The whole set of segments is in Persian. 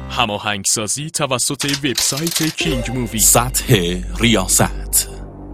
هماهنگسازی توسط وبسایت کینگ مووی. سطح ریاست.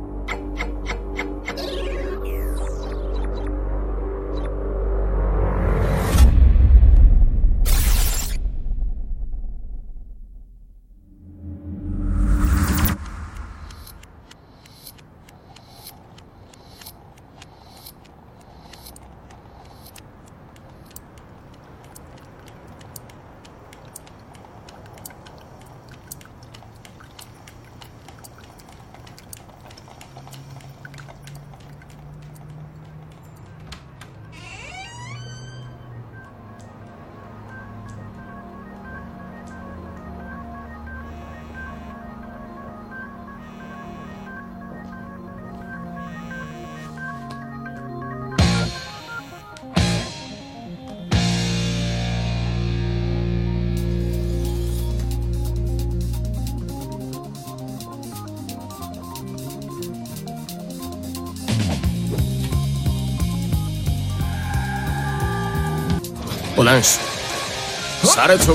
بلند شو، سرتو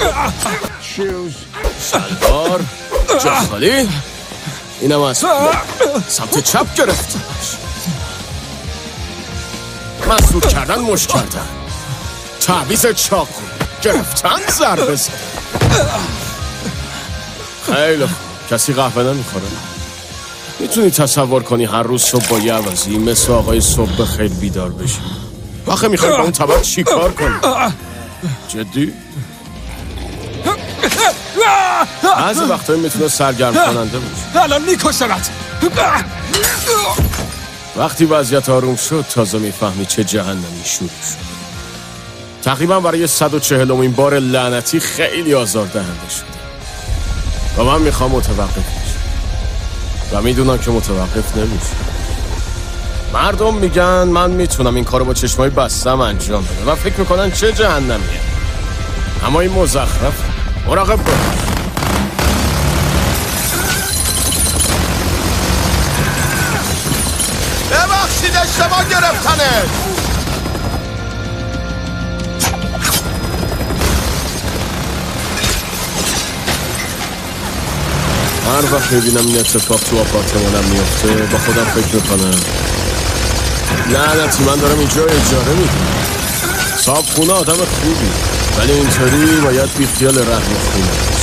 شلوار جا خالی. اینم از سمت چپ گرفت. مسدود کردن، مشت کردن، تعویض چاقو، گرفتن، ضربه زدن. خیلی خوب. کسی قهوه نمیخوره؟ میتونی تصور کنی هر روز صبح با یه عوضی مثل آقای صبح خیلی بیدار بشی؟ آخه میخوای با اون طبق چی کار کنی؟ جدی؟ بعضی وقتایی میتونه سرگرم کننده باشه. الان میکشمت. وقتی وضعیت آروم شد تازه میفهمی چه جهنمی شروع شد. تقریبا برای 140مین بار لعنتی خیلی آزاردهنده شده و من میخوام متوقف بشه و میدونم که متوقف نمیشه. مردم میگن من میتونم این کارو با چشمای بستم انجام بدم و فکر میکنن چه جهنمیه، اما این مزخرف. مراقب باش. ببخشید اشتباه گرفتنه. هر وقت میبینم این اتفاق تو آپارتمانم میفته با خودم فکر میکنم لعنتی من دارم اینجا اجاره میدم. صاحب خونه آدم خوبی ولی اینطوری باید بی خیال رحم خونه باشه.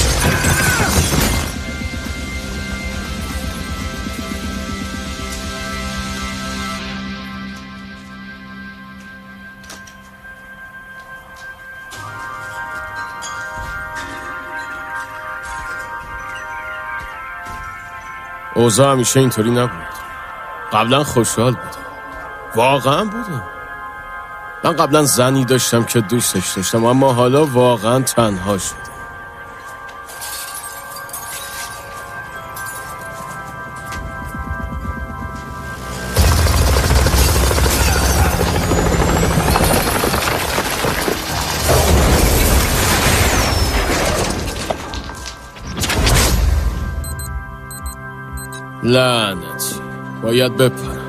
اوضاع همیشه اینطوری نبود. قبلا خوشحال بودم، واقعا بودم. من قبلا زنی داشتم که دوستش داشتم، اما حالا واقعا تنها شدم. لعنتی، باید بپرم.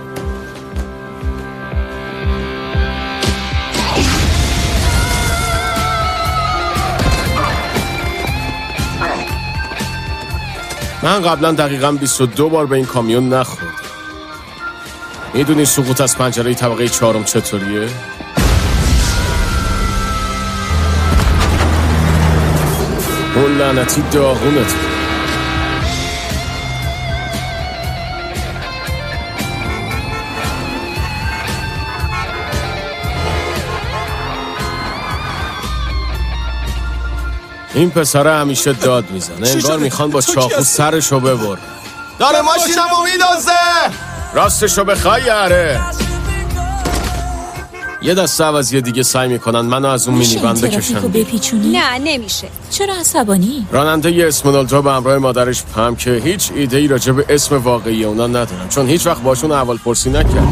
من قبلا دقیقاً 22 بار به این کامیون نخوردم. میدونی سقوط از پنجره طبقه 4 چطوریه؟ اون لعنتی داغونت. این پسره همیشه داد میزنه، انگار میخوان با چاقو سرشو ببر. داره ماشینمو میدازه. راستشو بخوای یاره. یه دسته عوضی دیگه سعی میکنن منو از اون مینیون بکشن. نه نمیشه. چرا عصبانی؟ راننده یه اسمونالدو به همراه مادرش پم که هیچ ایده‌ای راجع به اسم واقعی اونا ندارن، چون هیچ وقت باشون احوال پرسی نکردن.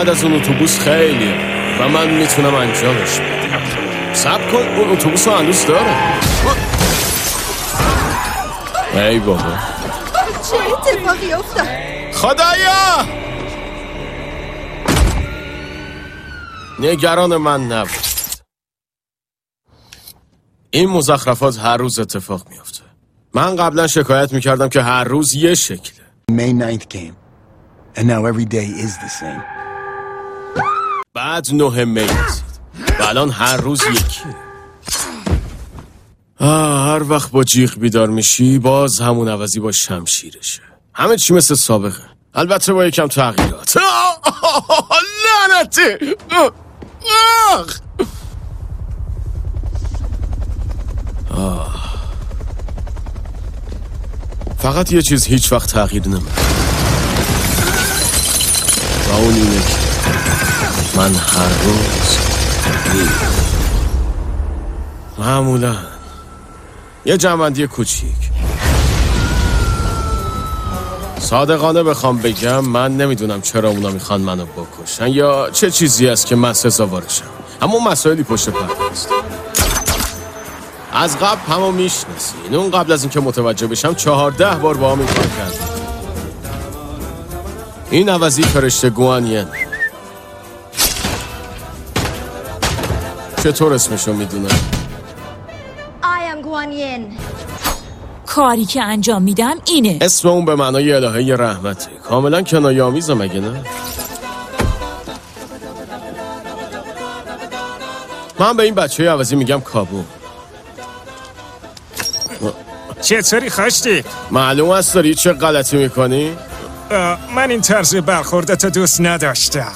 بعد از اون اتوبوس خیلیه و من میتونم انجامش بدم. صبر کن، اون اتوبوس رو هنوز داره. ای بابا، چه اتفاقی افتاد؟ خدایا! نگران من نبود. این مزخرفات هر روز اتفاق میفته. من قبلا شکایت میکردم که هر روز یه شکله. May 9th came, and now every day is the same. بعد 9 می رسید و الان هر روز یکی. هر وقت با جیغ بیدار میشی باز همون عوضی با شمشیرشه. همه چی مثل سابقه، البته با یکم تغییرات. لعنتی! فقط یه چیز هیچ وقت تغییر نمیکنه و اون اینه که من هر روز معمولا یه جمع‌بندی کوچیک. صادقانه بخوام بگم من نمیدونم چرا اونا میخوان منو بکشن یا چه چیزی است که من سزاوارشم، اما مسائلی پشت پرده است. از قبل همو میشناسین. اون قبل از اینکه متوجه بشم 14 بار با هم این کار کردم. این عوضی فرشته گوانین. چطور اسمشو میدونم؟ I am گوانین. کاری که انجام میدم اینه. اسم اون به معنای الهه رحمته. کاملا کنایه‌آمیزه مگه نه؟ من به این بچه عوضی میگم کابو. چطوری خاشتی؟ معلوم است داری چه غلطی میکنی؟ من این طرز برخوردتو دوست نداشتم.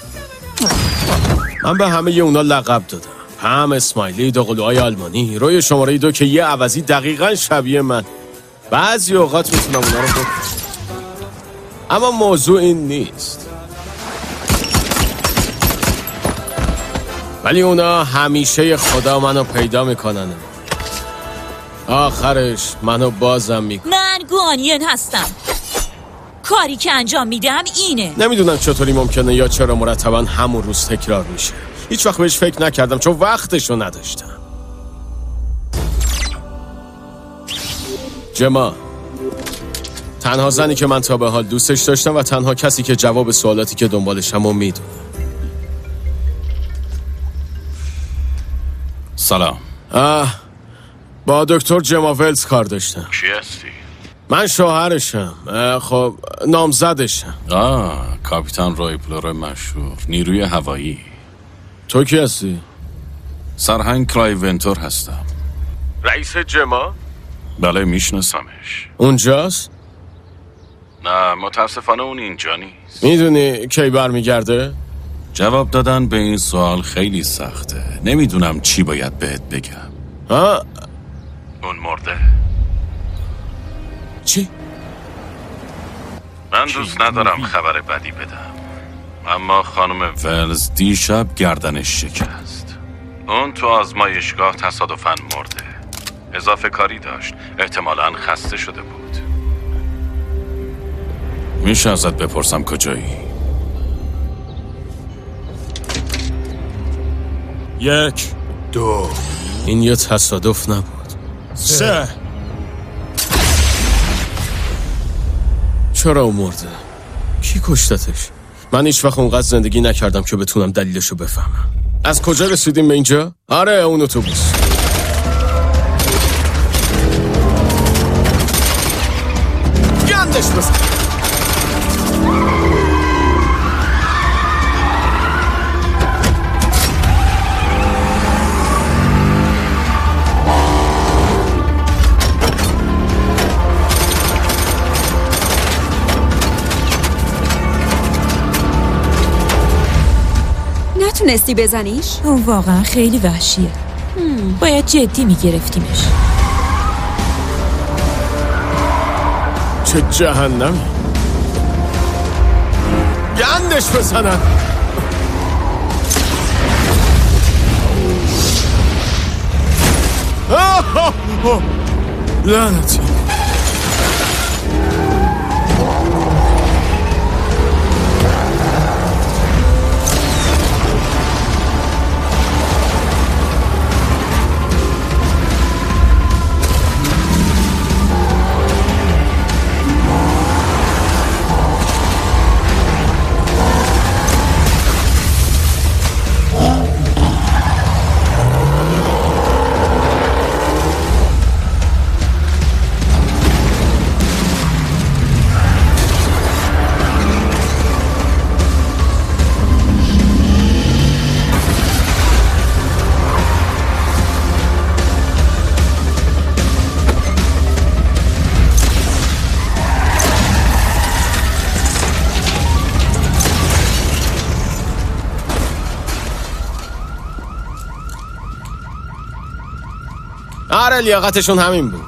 من به همه اونا لقب دادم. هم اسماعیلی، دوقلوهای آلمانی، روی شماره 2 که یه عوضی دقیقاً شبیه من. بعضی اوقات میتونم اونا رو بکنم، اما موضوع این نیست. ولی اونا همیشه خدا منو پیدا میکنن، آخرش منو بازم میکنن. من گوانین هستم. کاری که انجام میدم اینه. نمیدونم چطوری ممکنه یا چرا مرتباً همون روز تکرار میشه. هیچ وقت بهش فکر نکردم چون وقتشو نداشتم. جما، تنها زنی که من تا به حال دوستش داشتم و تنها کسی که جواب سوالاتی که دنبالشم رو میدونه. سلام. با دکتر جما ولز کار داشتم. چی هستی؟ من شوهرشم. خب نامزدشم. کاپیتان روی پلور مشهور، نیروی هوایی. تو کی هستی؟ سرهنگ کلایو ونتور هستم. رئیس جما؟ بله میشناسمش. اونجاست؟ نه متاسفانه اون اینجا نیست. میدونی کی برمیگرده؟ جواب دادن به این سوال خیلی سخته. نمیدونم چی باید بهت بگم. اون مرده. چی؟ من دوست ندارم خبر بدی بدم، اما خانم ولز دیشب گردنش شکست. اون تو آزمایشگاه تصادفاً مرده. اضافه کاری داشت، احتمالاً خسته شده بود. میشه ازت بپرسم کجایی؟ 1 2 این یه تصادف نبود. 3 چرا اون مرده؟ کی کشتتش؟ من هیچ وقت اونقدر زندگی نکردم که بتونم دلیلشو بفهمم. از کجا رسیدیم به اینجا؟ آره اون اتوبوس. گندش بزن. نتونستی بزنیش؟ اون واقعا خیلی وحشیه. باید جدی میگرفتیمش. چه جهنمی. گندش بزنن. لعنتی. آره لیاقتشون همین بود.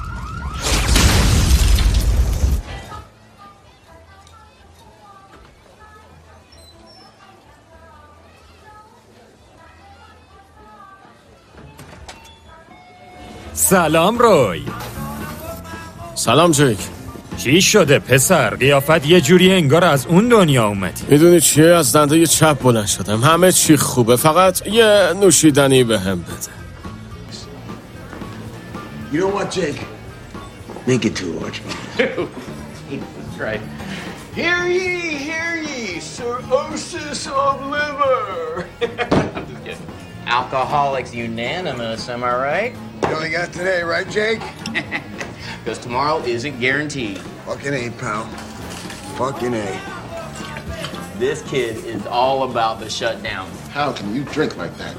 سلام روی. سلام جیک. چی شده پسر؟ قیافت یه جوری انگار از اون دنیا اومدی. میدونی چیه؟ از دنده چپ بلند شدم. همه چی خوبه، فقط یه نوشیدنی به هم بده. You know what, Jake? Make it too large, man. That's right. Hear ye, cirrhosis of liver. I'm just kidding. Alcoholics unanimous, am I right? You only got today, right, Jake? Because tomorrow isn't guaranteed. Fucking A, pal. Fucking A. This kid is all about the shutdown. How can you drink like that?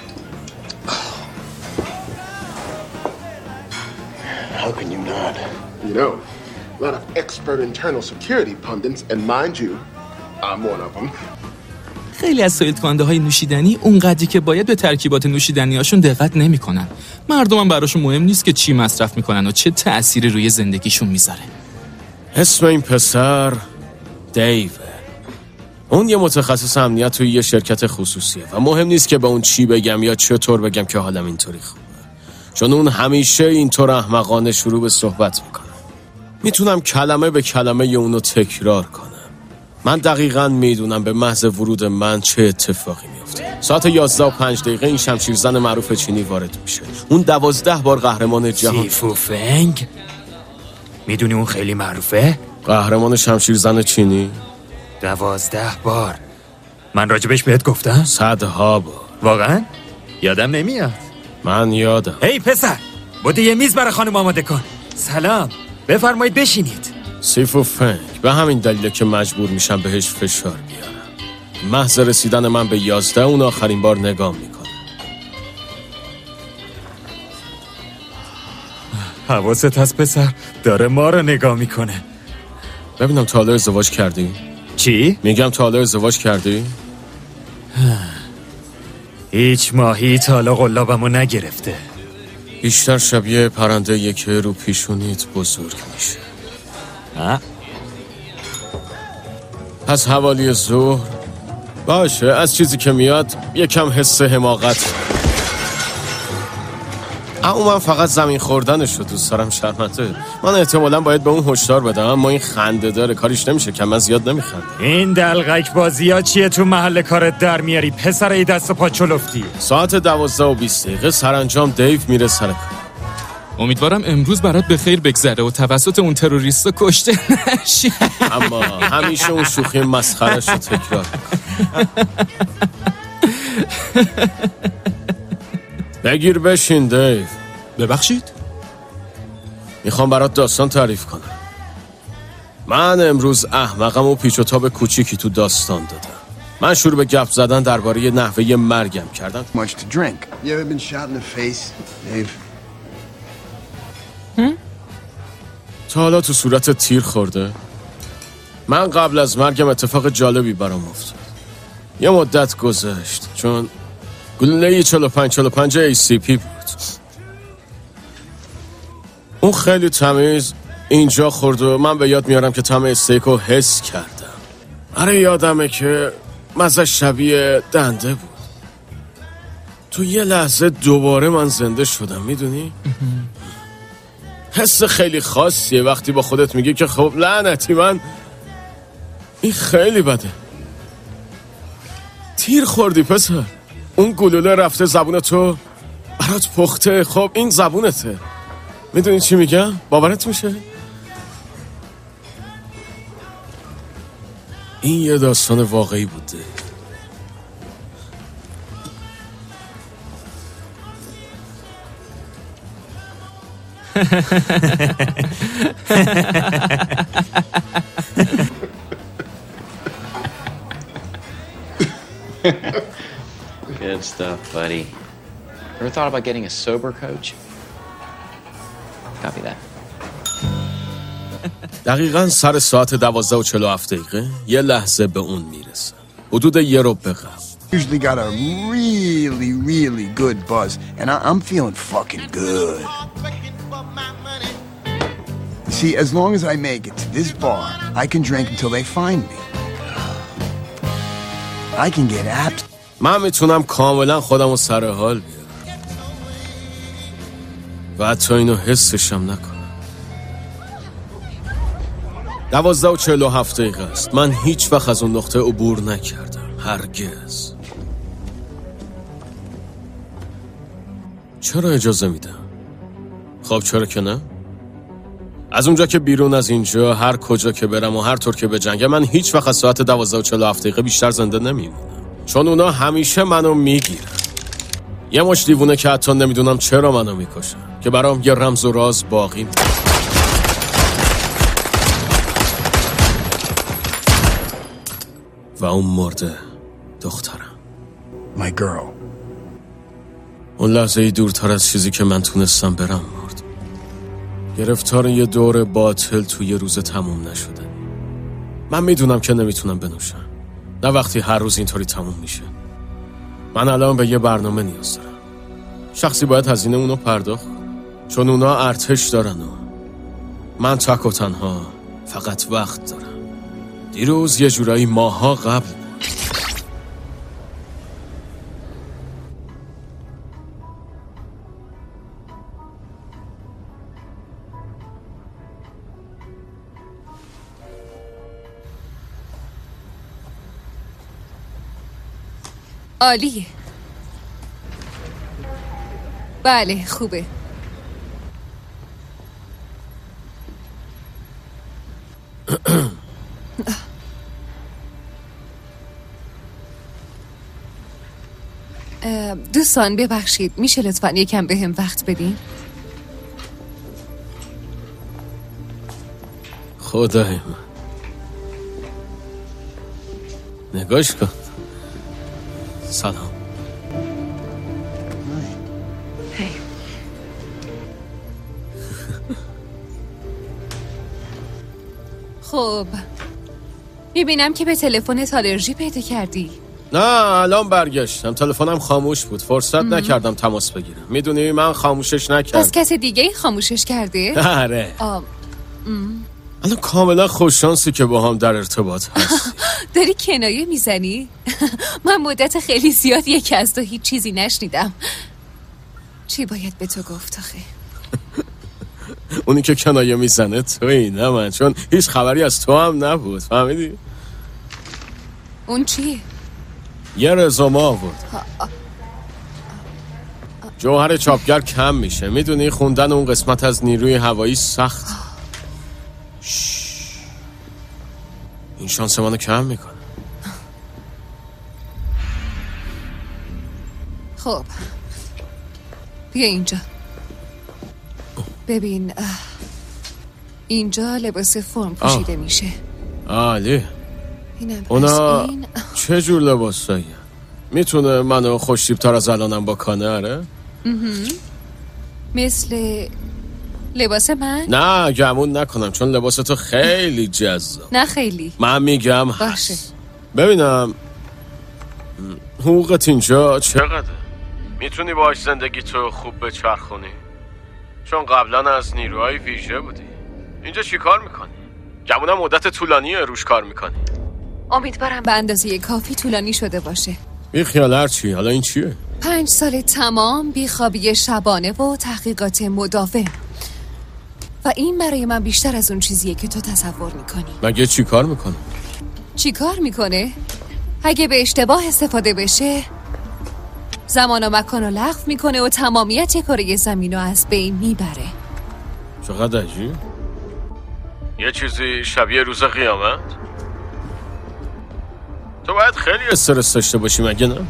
How can you not? You know, a lot of expert internal security pundits, and mind you, I'm one of them. خیلی از تولید کننده های نوشیدنی اونقدری که باید به ترکیبات نوشیدنی هاشون دقت نمی کنن. مردم هم براشون مهم نیست که چی مصرف میکنن و چه تأثیری روی زندگیشون میذاره. اسم این پسر دیوه. اون یه متخصص امنیت توی یه شرکت خصوصیه و مهم نیست که به اون چی بگم یا چطور بگم که حالم اینطوری خوبه، چون اون همیشه اینطور احمقانه شروع به صحبت میکنه. میتونم کلمه به کلمه اونو تکرار کنم. من دقیقاً میدونم به محض ورود من چه اتفاقی میفته. ساعت 11:05 این شمشیرزن معروف چینی وارد میشه. اون 12 بار قهرمان جهان. سیفو فنگ؟ میدونی اون خیلی معروفه؟ قهرمان شمشیرزن چینی 12 بار. من راجبش بهت گفتم؟ 100 بار. واقعاً؟ یادم نمیاد. من یادم. هی پسر، بوده یه میز برای خانم آماده کن. سلام، بفرمایید بشینید. سیفو فنگ، به همین دلیله که مجبور میشم بهش فشار بیارم. محض رسیدن من به 11 اون آخرین بار نگاه میکنه. حواست هست پسر؟ داره ما رو نگاه میکنه. ببینم تا حالا ازدواج کردی؟ چی؟ میگم تا حالا ازدواج کردی؟ هیچ ماهی تا حالا قلابمو نگرفته. بیشتر شبیه پرنده که رو پیشونیت بزرگ میشه. پس حوالی ظهر باشه، از چیزی که میاد یکم حس حماقت. اما من فقط زمین خوردنش رو دوست دارم. شرمنده. من احتمالاً باید به اون هشدار بدم، اما این خنده داره، کاریش نمیشه که من زیاد نمیخنده. این دلغک بازی ها چیه تو محل کارت در میاری پسر؟ ای دست و پا چلفتی. ساعت 12:20 سرانجام دیو میره سر کار. امیدوارم امروز برات به خیر بگذره و توسط اون تروریستا کشته نشی. اما همیشه اون شوخی مسخره‌اش رو تکرار می‌کنه. بگیر بشین دیو. ببخشید؟ میخوام برات داستان تعریف کنم. من امروز احمقم و پیچ و تاب کوچیکی تو داستان دادم. من شروع به گپ زدن درباره نحوه مرگم کردم. Much to drink. You ever been shot in the face, Dave? تا حالا تو صورت تیر خورده؟ من قبل از مرگم اتفاق جالبی برام افتاد. یه مدت گذشت چون گلوله 45 ACP بود. اون خیلی تمیز اینجا خورد و من به یاد میارم که طعم استیکو حس کردم. آره یادمه که مزه شبیه دنده بود. تو یه لحظه دوباره من زنده شدم. میدونی؟ حس خیلی خاصیه وقتی با خودت میگی که خب لعنتی من این خیلی بده. تیر خوردی پسر. اون گلوله رفته زبون تو برات پخته. خب این زبونته. میدونی چی میگم؟ باورت میشه؟ این یه داستان واقعی بوده. Good stuff, buddy. Ever thought about getting a sober coach? Copy that. دقیقاً سر ساعت 12:47 یه لحظه به اون میرسم. حدود 1 ربع قبل. Usually got a really, really good buzz, and I'm feeling fucking good. See, as long as I make it to this bar, I can drink until they find me. I can get abs. من میتونم کاملا خودمو سر حال بیارم و حتی اینو حسشم نکنم. 12:47 است. من هیچ وقت از اون نقطه عبور نکردم. هرگز. چرا اجازه میدم؟ خب چرا که نه؟ از اونجا که بیرون از اینجا هر کجا که برم و هر طور که بجنگم من هیچ وقت از ساعت 12:47 بیشتر زنده نمیمونم. چون اونا همیشه منو میگیرن. یه مش دیوونه که حتی نمیدونم چرا منو میکشن که برام یه رمز و راز باقی میمونه. و اون مرده دخترم. My girl. اون لحظه ای دورتر از چیزی که من تونستم برم مرد. گرفتار یه دور باطل توی روز تموم نشده. من میدونم که نمیتونم بنوشم. نه وقتی هر روز اینطوری تموم میشه. من الان به یه برنامه نیاز دارم. شخصی باید هزینه اونو پرداخت کنه. چون اونا ارتش دارن و من تک و تنها فقط وقت دارم. دیروز یه جورایی ماها قبل بود. عالیه. بله خوبه. دوستان ببخشید میشه لطفاً یکم به هم وقت بدین؟ خدای من نگاش کن. سلام. خب میبینم که به تلفنت آلرژی پیدا کردی. نه الان برگشتم. تلفنم خاموش بود. فرصت نکردم تماس بگیرم. میدونی من خاموشش نکردم. پس کسی دیگه ای خاموشش کرده؟ آره. الان کاملا خوششانسی که با هم در ارتباط هستی. داری کنایه میزنی؟ من مدت خیلی زیادیه که از تو هیچ چیزی نشنیدم. چی باید به تو گفت آخه؟ اونی که کنایه میزنه تویی نه من، چون هیچ خبری از تو هم نبود. فهمیدی؟ اون چیه؟ یه رزومه آورد. جوهر چاپگر کم میشه. میدونی خوندن اون قسمت از نیروی هوایی سخت. این شانس منو کم میکنه. خب بیا اینجا. ببین اینجا لباس فرم پوشیده میشه. عالی. اینم اونا این. چه جور لباسایی؟ میتونه منو خوشتیب‌تر از الانم بکنه؟ آره؟ مثل لباس من؟ نه گمون نکنم، چون لباس تو خیلی جذاب. نه خیلی. من میگم باشه. ببینم حقوقت اینجا چقدره؟ میتونی باهاش زندگی تو خوب بچرخونی؟ چون قبلا از نیروهای ویژه بودی. اینجا چی کار میکنی؟ گمونم مدت طولانیه روش کار میکنی. امیدوارم به اندازه کافی طولانی شده باشه. بی خیال هرچی. حالا این چیه؟ 5 سال تمام بیخوابی شبانه و تحقیقات مداوم. و این برای من بیشتر از اون چیزیه که تو تصور میکنی. مگه چی کار میکنه؟ چی کار میکنه؟ اگه به اشتباه استفاده بشه زمان و مکان رو لغو میکنه و تمامیت کره زمین رو از بین میبره. چقدر عجیب. یه چیزی شبیه روز قیامت. تو باید خیلی استرس داشته باشی مگه نه؟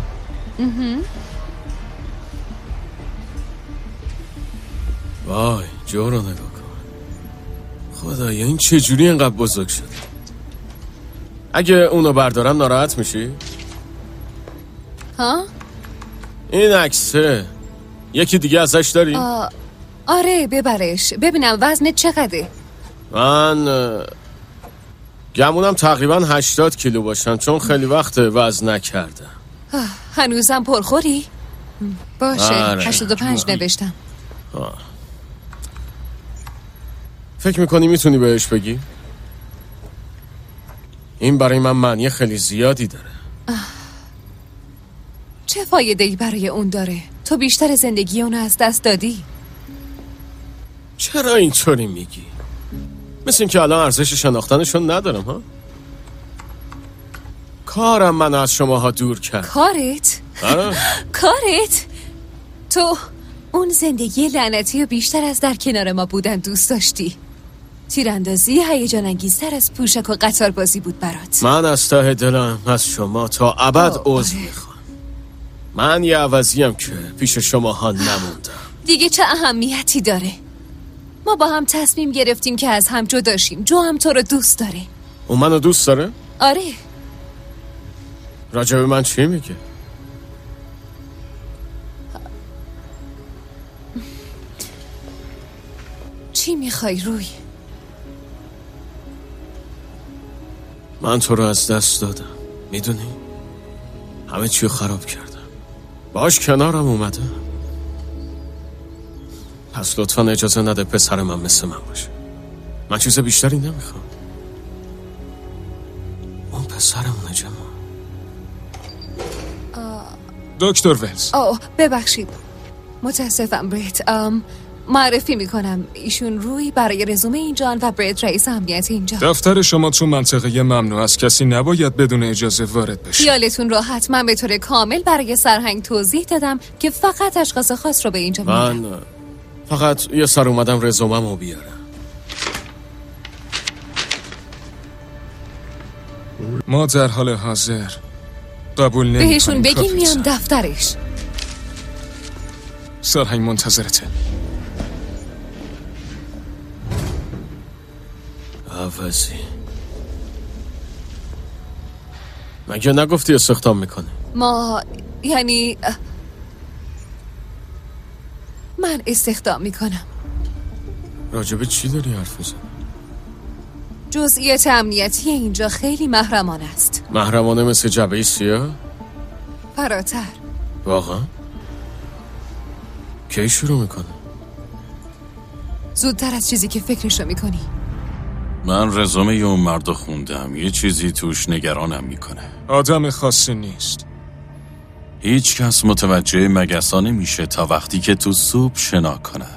وای جو رو نگاه کن. خدایا این چجوری اینقدر بزرگ شد؟ اگه اونو بردارم ناراحت میشی؟ ها؟ این عکسه یکی دیگه ازش داری؟ آره ببرش ببینم وزنت چقدره. من گمونم تقریبا 80 کیلو باشم، چون خیلی وقت وزن نکردم. هنوزم پرخوری؟ باشه 85 نوشتم. فکر میکنی میتونی بهش بگی؟ این برای من معنی خیلی زیادی داره. چه فایده‌ای برای اون داره؟ تو بیشتر زندگی اونو از دست دادی. چرا اینطوری میگی؟ مثل این که الان ارزش شناختنشون ندارم ها؟ کارم من از شماها دور کرد. کارت؟ کارت؟ تو اون زندگی لعنتی و بیشتر از در کنار ما بودن دوست داشتی. تیراندازی هیجان انگیزتر از پوشک و قطار بازی بود برات. من از ته دلم از شما تا ابد عذر میخوام. من یه عوضیم که پیش شماها نموندم. دیگه چه اهمیتی داره؟ ما با هم تصمیم گرفتیم که از هم جدا شیم. جو هم تو رو دوست داره. اون منو دوست داره؟ آره. راجع به من چی میگه؟ چی میخوای روی؟ من تو رو از دست دادم، میدونی؟ همه چی رو خراب کردم. باش کنارم اومده. پس لطفا اجازه نده پسر من مثل من باشه. من چیز بیشتری نمیخوام. اون پسرمونه جمع. دکتر ولز. ببخشید متاسفم برت. معرفی میکنم ایشون روی برای رزومه اینجان و برت رئیس امنیت اینجا. دفتر شما تو منطقه ممنوع است. کسی نباید بدون اجازه وارد بشه. خیالتون راحت. من به طور کامل برای سرهنگ توضیح دادم که فقط اشخاص خاص رو به اینجا میارم. من فقط یه سر اومدم رزومه‌مو بیارم. ما در حال حاضر قبول نمی‌کنیم. بهشون بگیم میام دفترش. سرهنگ منتظرته. عوضی مگه نگفتی استخدام میکنه؟ ما یعنی من استخدام میکنم. راجبه چی داری حرف میزنی؟ جزئیات امنیتی اینجا خیلی محرمانه است. محرمانه مثل جبهه سیاه؟ فراتر. واقعا؟ کی شروع میکنه؟ زودتر از چیزی که فکرشو میکنی. من رزومه اون مردو خوندم. یه چیزی توش نگرانم میکنه. آدم خاصی نیست. هیچ کس متوجه مگسا نمیشه تا وقتی که تو سوپ شنا کنه.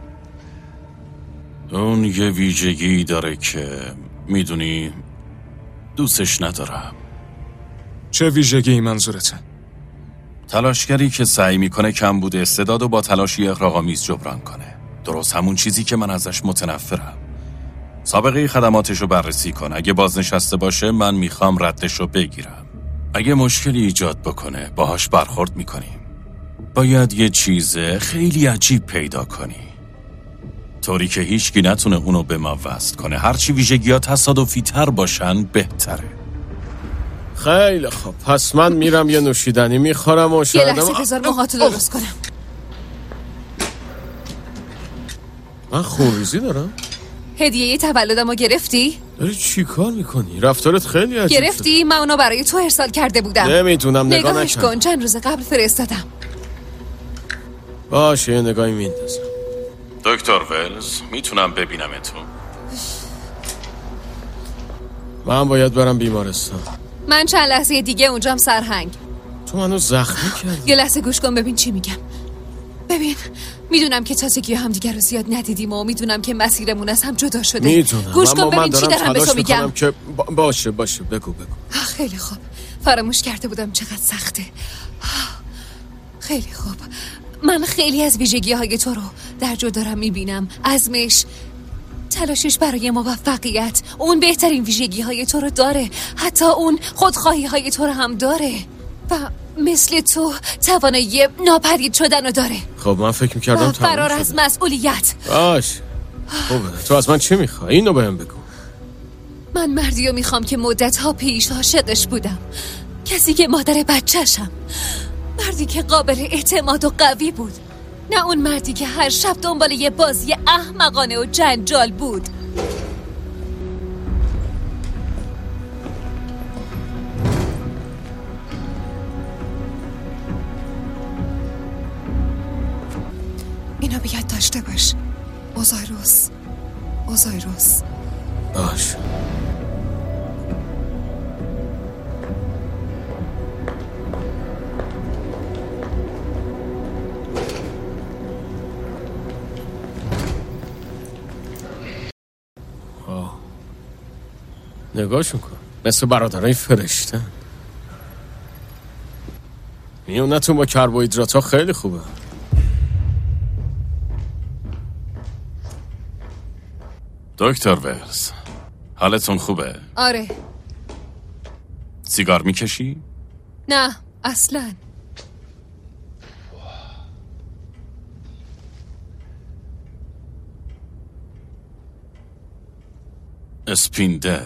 اون یه ویژگی داره که میدونی دوستش ندارم. چه ویژگی منظورته؟ تلاشگری که سعی میکنه کمبود استعداد و با تلاشی اغراق‌آمیز جبران کنه. درست همون چیزی که من ازش متنفرم. سابقه خدماتشو بررسی کن. اگه بازنشسته باشه من میخوام ردشو بگیرم. اگه مشکلی ایجاد بکنه باهاش برخورد میکنیم. باید یه چیز خیلی عجیب پیدا کنی، طوری که هیچکی نتونه اونو به ما وصل کنه. هرچی ویژگی‌ها تصادفی تر باشن بهتره. خیلی خب، پس من میرم یه نوشیدنی میخورم و یه لحظه بذار موهاتو درست کنم. من خونریزی دارم؟ هدیه تولدمو گرفتی؟ داری چی کار میکنی؟ رفتارت خیلی عجیب گرفتی؟ شد. من اونو برای تو ارسال کرده بودم. نمیتونم نگاهش کن، چند روز قبل فرستادم. باشه یه نگاهی میندازم. دکتر ولز میتونم ببینمتون؟ من باید برم بیمارستان. من چند لحظه دیگه اونجام سرهنگ. تو منو زخمی کردی. یه لحظه گوش کن ببین چی میگم. ببین میدونم که تازگی هم دیگر رو زیاد ندیدیم و میدونم که مسیرمون از هم جدا شده. میدونم. گوش کن ببین چی دارم به تو میگم که باشه بگو. خیلی خوب، فراموش کرده بودم چقدر سخته. خیلی خوب، من خیلی از ویژگی‌های تو رو در جو دارم میبینم. عزمش، تلاشش برای موفقیت. اون بهترین ویژگی‌های تو رو داره. حتی اون خودخواهی‌های تو رو هم داره و مثل تو توانایی ناپدید شدن رو داره. خب من فکر میکردم فرار از مسئولیت. باش خوبه. تو از من چی میخوای؟ اینو بهم بگو. من مردی رو میخوام که مدت‌ها پیش عاشقش بودم. کسی که مادر بچه‌شم. مردی که قابل اعتماد و قوی بود. نه اون مردی که هر شب دنبال یه بازی احمقانه و جنجال بود. اوزایروس باش. نگاهشون کن، مثل برادرای فرشته. میونتون با کربوهیدرات ها خیلی خوبه. دکتر ولز، حالتون خوبه؟ آره. سیگار میکشی؟ نه اصلاً. اسپیندل.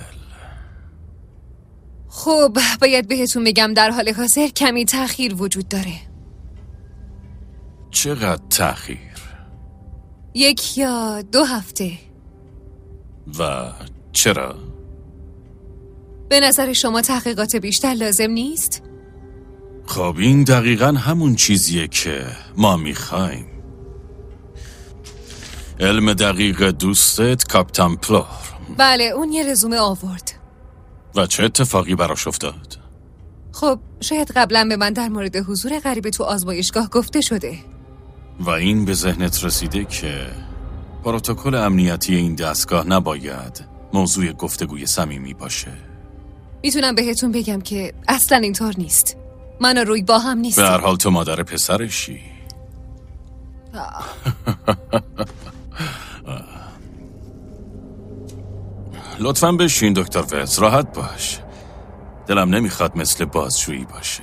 خب باید بهتون بگم در حال حاضر کمی تأخیر وجود داره. چقدر تأخیر؟ 1 یا 2 هفته. و چرا؟ به نظر شما تحقیقات بیشتر لازم نیست؟ خب این دقیقاً همون چیزیه که ما میخوایم. علم دقیق دوستت کاپیتان پلور. بله اون یه رزومه آورد. و چه اتفاقی براش افتاد؟ خب شاید قبلا به من در مورد حضور غریبه تو آزمایشگاه گفته شده و این به ذهنت رسیده که پروتکل امنیتی این دستگاه نباید موضوع گفتگوی صمیمی باشه. میتونم بهتون بگم که اصلا اینطور نیست. من و روی با هم نیستیم. به هر حال تو مادر پسرشی. لطفاً بشین دکتر ولز، راحت باش. دلم نمیخواد مثل بازجویی باشه.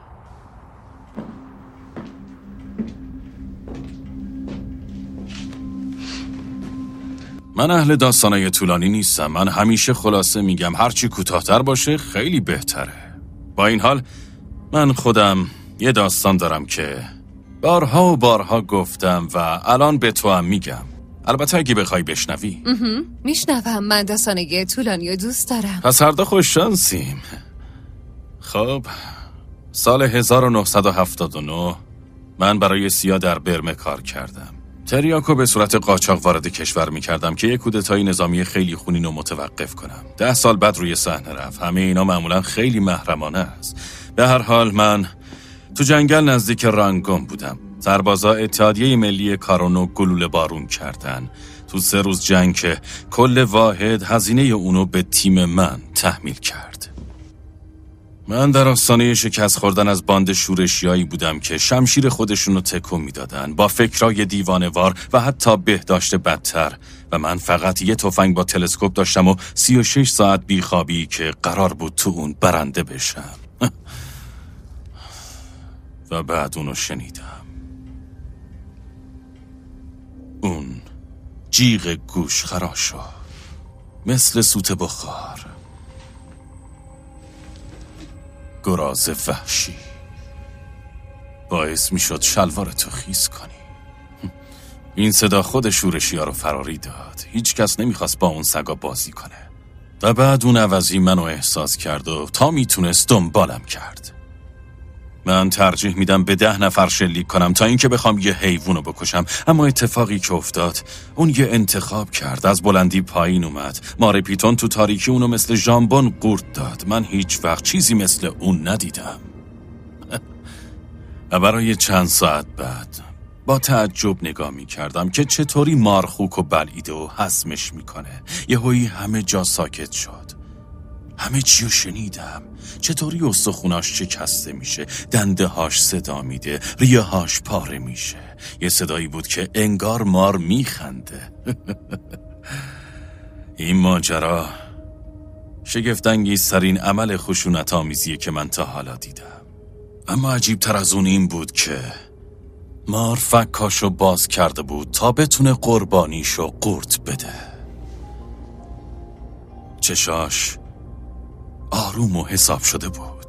من اهل داستانای طولانی نیستم. من همیشه خلاصه میگم هرچی کوتاه‌تر باشه خیلی بهتره. با این حال من خودم یه داستان دارم که بارها و بارها گفتم و الان به تو هم میگم. البته اگه بخوای بشنوی. میشنوم. من داستانای طولانی رو دوست دارم. پس هر دو خوش شانسیم. خب سال 1979 من برای سیا در برمه کار کردم. تریاکو به صورت قاچاق وارد کشور میکردم که یک کودتای نظامی خیلی خونین رو متوقف کنم. 10 سال بعد روی صحنه رفت. همه اینا معمولا خیلی محرمانه است. به هر حال من تو جنگل نزدیک رانگون بودم. سربازا اتحادیه ملی کارونو گلوله بارون کردن. تو 3 روز جنگ که کل واحد هزینه اونو به تیم من تحمیل کرد. من در آستانه شکست خوردن از باند شورشیایی بودم که شمشیر خودشونو تکون میدادن با فکرای دیوانه‌وار و حتی بهداشت بدتر، و من فقط یه تفنگ با تلسکوپ داشتم و 36 ساعت بیخوابی که قرار بود تو اون برنده بشم. و بعد اونو شنیدم. اون جیغ گوش خراشو مثل سوت بخار، گراز وحشی، باعث می شد شلوارتو خیس کنی. این صدا خود شورشی ها رو فراری داد. هیچ کس نمیخواست با اون سگا بازی کنه. و بعد اون عوضی منو احساس کرد و تا میتونست دنبالم کرد. من ترجیح میدم به 10 نفر شلیک کنم تا اینکه بخوام یه حیوانو بکشم. اما اتفاقی که افتاد، اون یه انتخاب کرد. از بلندی پایین اومد. ماره پیتون تو تاریکی اونو مثل ژامبون قورت داد. من هیچ وقت چیزی مثل اون ندیدم. و برای چند ساعت بعد با تعجب نگاه میکردم که چطوری مارخوک و بلعیده و هضمش میکنه. یهویی همه جا ساکت شد. همه چیو شنیدم. چطوری استخوناش شکسته میشه، دنده هاش صدا میده، ریه هاش پاره میشه. یه صدایی بود که انگار مار میخنده. این ماجرا شگفت‌انگیزترین عمل خشونت آمیزیه که من تا حالا دیدم. اما عجیب تر از اون این بود که مار فکاشو باز کرده بود تا بتونه قربانیشو قورت بده. چشاش آروم و حساب شده بود.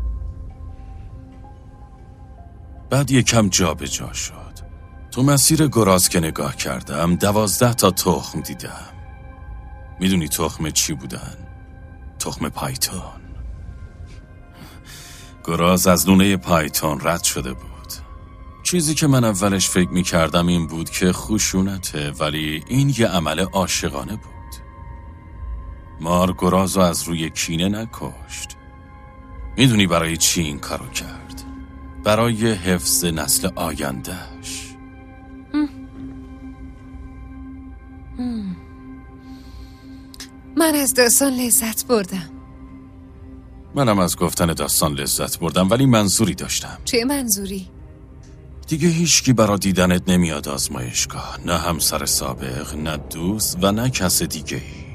بعد یکم جا به جا شد. تو مسیر گراز که نگاه کردم 12 تا تخم دیدم. میدونی تخم چی بودن؟ تخم پایتون. گراز از لونه پایتون رد شده بود. چیزی که من اولش فکر می‌کردم این بود که خشونته، ولی این یه عمل عاشقانه بود. مارگورازو از روی کینه نکشت. میدونی برای چی این کارو کرد؟ برای حفظ نسل آیندهش. من از داستان لذت بردم. منم از گفتن داستان لذت بردم، ولی منظوری داشتم. چه منظوری؟ دیگه هیچکی برا دیدنت نمیاد آزمایشگاه، نه همسر سابق، نه دوست و نه کس دیگه ای.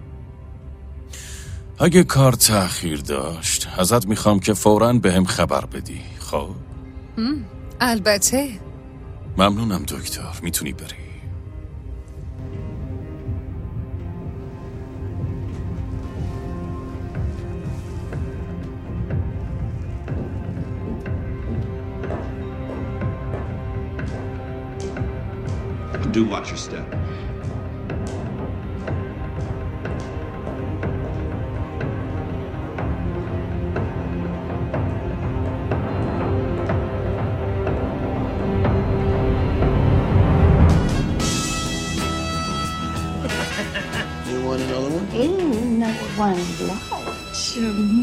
اگه کار تأخیر داشت ازت میخوام که فوراً بهم خبر بدی. خب؟ البته. ممنونم دکتر، میتونی بری. Do watch your step. You want another one? Another one large.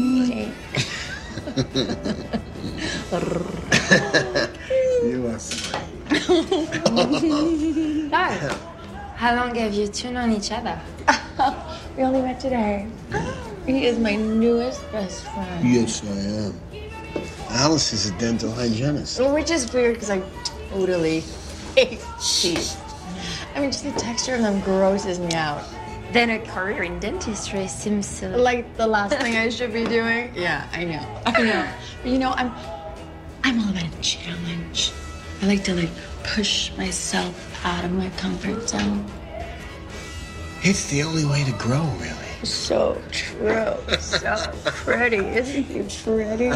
You are sweet. How long have you two known each other? We only met today. He is my newest best friend. Yes, I am. Alice is a dental hygienist. Which is weird because I totally hate teeth. I mean, just the texture of them grosses me out. Then a career in dentistry seems silly. Like the last thing I should be doing? Yeah, I know. But you know, I'm all about a challenge. I like to push myself out of my comfort zone. It's the only way to grow, really. So true. So pretty. Isn't he pretty?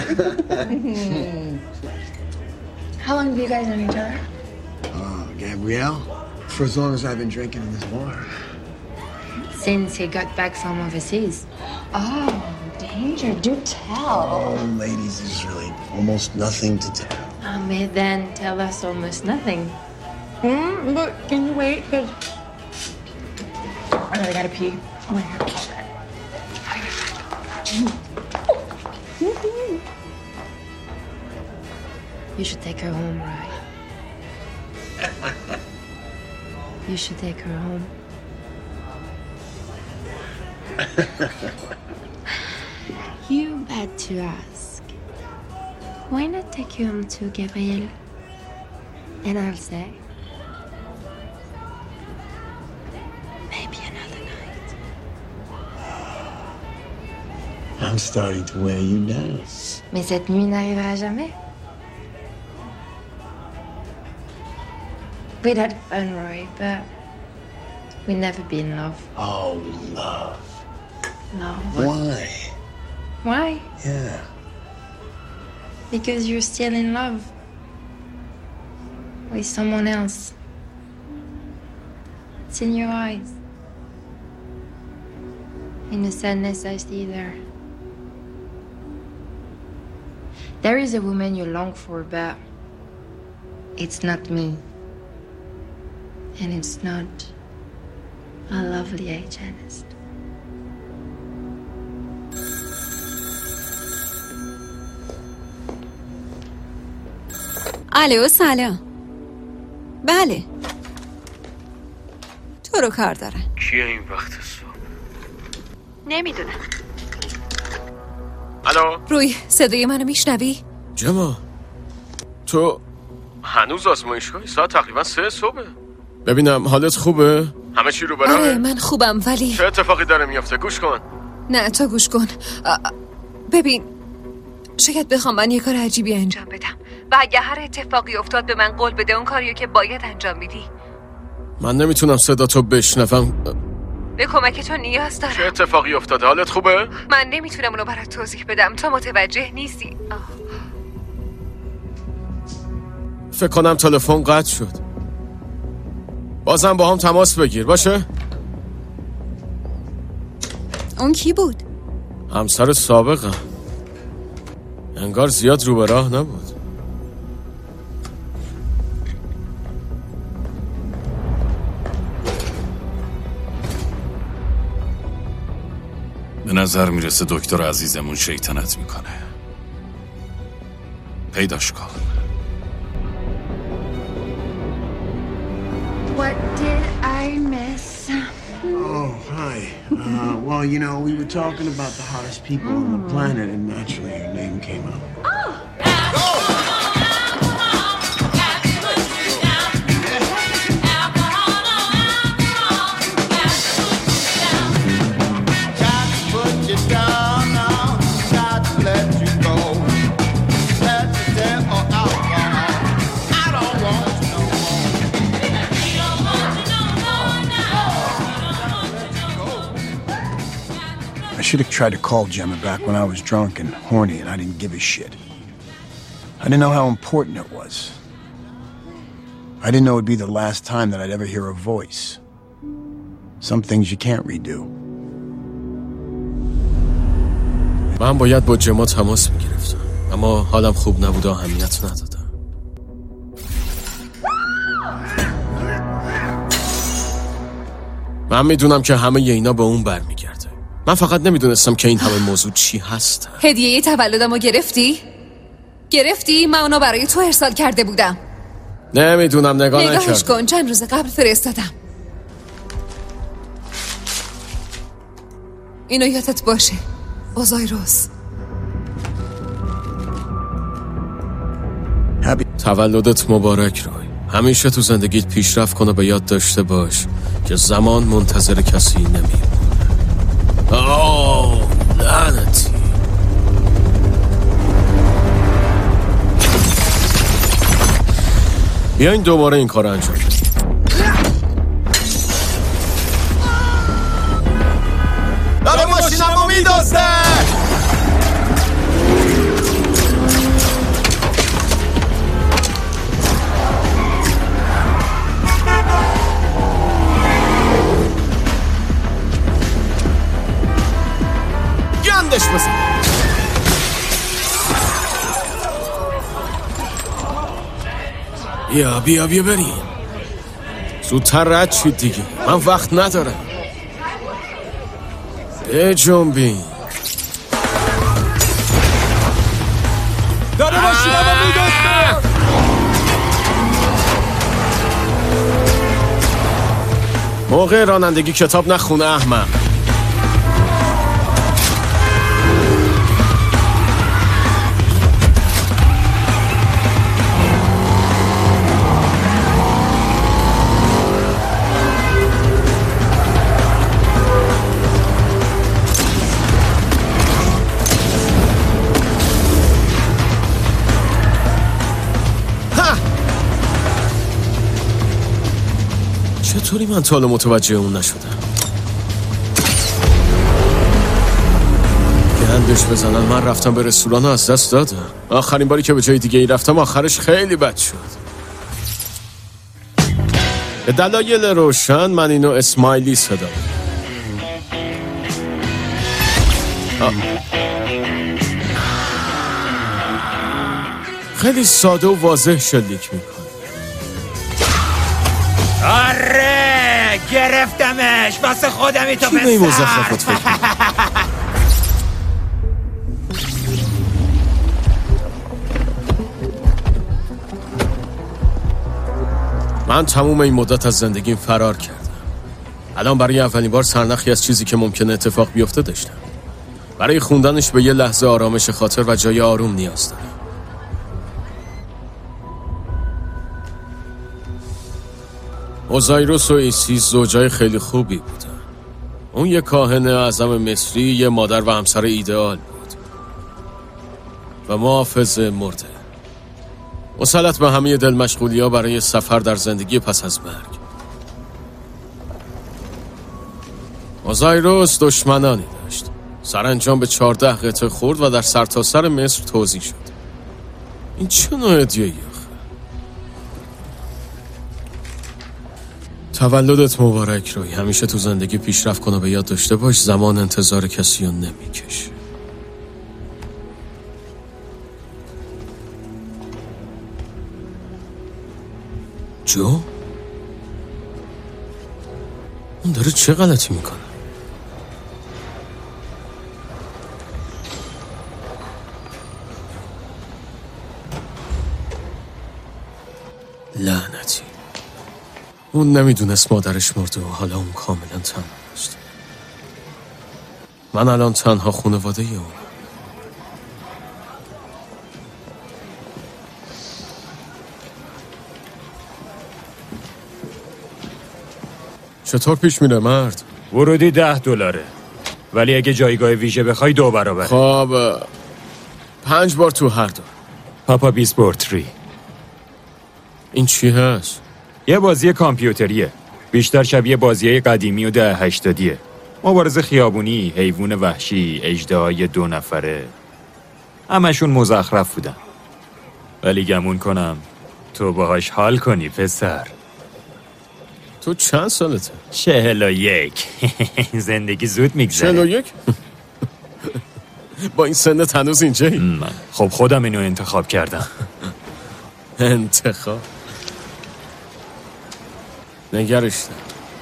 How long have you guys known each other? Gabrielle? For as long as I've been drinking in this bar. Since he got back from overseas. Oh, danger. Do tell. Oh, ladies, there's really almost nothing to tell. May then tell us almost nothing. But can you wait? Because I really gotta pee. Oh my God. You should take her home, right? You should take her home. You had to ask. Why not take you home to Gabriel? And I'll say, maybe another night. I'm starting to wear you down. Mais cette nuit n'arrivera jamais. We'd had fun, Roy, but we'd never be in love. Oh, love. Love. Why? Why? Yeah. Because you're still in love with someone else. It's in your eyes. In the sadness I see there. There is a woman you long for, but it's not me. And it's not a lovely hygienist. الو سلام. بله تو رو کار دارن. کیه این وقت صبح؟ نمیدونم. الو روی صدای منو میشنوی؟ جما تو هنوز آزمایشگاهی؟ ساعت تقریبا 3 صبح. ببینم حالت خوبه؟ همه چی رو براهه؟ آره من خوبم ولی چه اتفاقی داره میفته؟ گوش کن. نه تو گوش کن. ببین شاید بخوام من یه کار عجیبی انجام بدم و اگه هر اتفاقی افتاد به من قول بده اون کاریو که باید انجام میدی. من نمیتونم صدا تو بشنوم. به کمک تو نیاز دارم. چه اتفاقی افتاده؟ حالت خوبه؟ من نمیتونم اونو برات توضیح بدم، تو متوجه نیستی. فکر کنم تلفن قطع شد. بازم با هم تماس بگیر باشه؟ اون کی بود؟ همسر سابقم. انگار زیاد رو به راه نبود. به نظر میرسه دکتر عزیزمون شیطنت میکنه. پیداش کن. What did I miss? Oh, hi. Well, you know, we were talking about the hottest people on the planet, and naturally your name came up. I should have tried to call Gemma back when I was drunk and horny and I didn't give a shit. I didn't know how important it was. I didn't know it'd be the last time that I'd ever hear her voice. Some things you can't redo. من باید با جما تماس میگرفتم، اما حالم خوب نبود و اهمیت ندادم. من میدونم که همه اینا به اون برمیگرده. من فقط نمیدونستم که این همه موضوع چی هست. هدیه تولدمو گرفتی؟ گرفتی؟ من اونو برای تو ارسال کرده بودم. نمیدونم، نگاهش کن، چند روز قبل فرستادم. اینو یادت باشه اوزایروس. تولدت مبارک روی. همیشه تو زندگیت پیشرفت کن و به یاد داشته باش که زمان منتظر کسی نمیمونه. لعنتی. بیاین دوباره این کار انجام بدیم. داره ماشینمو میدازه. گندش بزن. بیا بریم. زودتر رد شید دیگه، من وقت ندارم. جنبین. داره ماشینمو میدازه. موقع رانندگی کتاب نخونه احمق. چطوری من تا حالا متوجه اون نشدم؟ گندش بزنن. من رفتم به رستوران از دست دادم. آخرین باری که به جای دیگه ای رفتم آخرش خیلی بد شد. به دلایل روشن من اینو اسمایلی صدا. خیلی ساده و واضح شلیک میکنه. آره گرفتمش واسه خودمی تو کی به این مزخرفات فکر من تموم این مدت از زندگیم فرار کردم. الان برای اولین بار سرنخی از چیزی که ممکنه اتفاق بیفته داشتم. برای خوندنش به یه لحظه آرامش خاطر و جای آروم نیاز دارم. اوزایروس و ایسیس زوجای خیلی خوبی بودن. اون یه کاهن اعظم مصری، یه مادر و همسر ایدئال بود و محافظ مرده. مسلط به همه دل مشغولی ها برای سفر در زندگی پس از مرگ. اوزایروس دشمنانی داشت. سرانجام به 14 قطعه خورد و در سرتاسر مصر توزیع شد. این چه نوع ادعاییه؟ تولدت مبارک روی. همیشه تو زندگی پیشرفت کن و به یاد داشته باش زمان انتظار کسی رو نمیکشه. جو؟ اون داره چه غلطی میکنه؟ اون نمیدونست مادرش مرده و حالا اون کاملا تنها است. من الان تنها خانواده اون. چطور پیش میره مرد؟ ورودی $10 ولی اگه جایگاه ویژه بخوای 2 برابر. خب 5 بار تو هر دو. پاپا بیسپورتری. این چی هست؟ یه بازی کامپیوتریه، بیشتر شبیه بازیای قدیمی و 1080. مبارزه خیابونی، حیوان وحشی، اژدهای 2 نفره، همشون مزخرف بودن. ولی گمون کنم تو باهاش حال کنی پسر. تو چند سالته؟ 41. زندگی زود میگذره. 41؟ با این سنت هنوز اینجایی؟ خب خودم اینو انتخاب کردم. انتخاب؟ نگرش دار.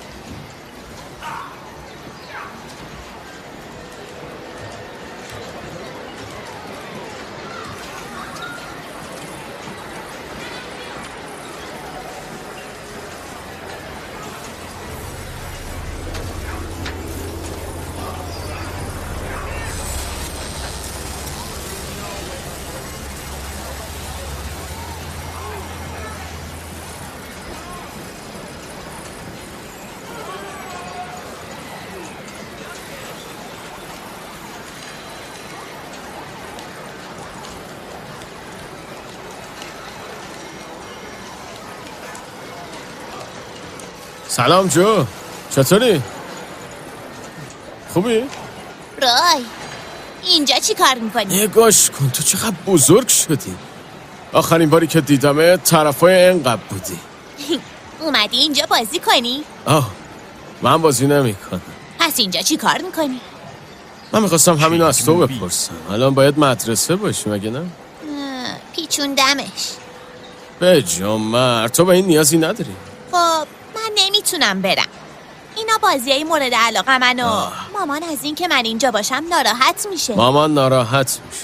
سلام جو، چطوری؟ خوبی؟ رای اینجا چی کار میکنی؟ نگاش کن تو چقدر بزرگ شدی. آخرین باری که دیدمه طرفای اینقدر بودی. اومدی اینجا بازی کنی؟ من بازی نمی کنم. پس اینجا چی کار میکنی؟ من میخواستم همینو از تو بپرسم. الان باید مدرسه باشی مگه نه؟ پیچوندمش. بجام مرد، تو به این نیازی نداری. خب من نمیتونم برم. اینا بازیای مورد علاقه من و مامان از این که من اینجا باشم ناراحت میشه. مامان ناراحت میشه.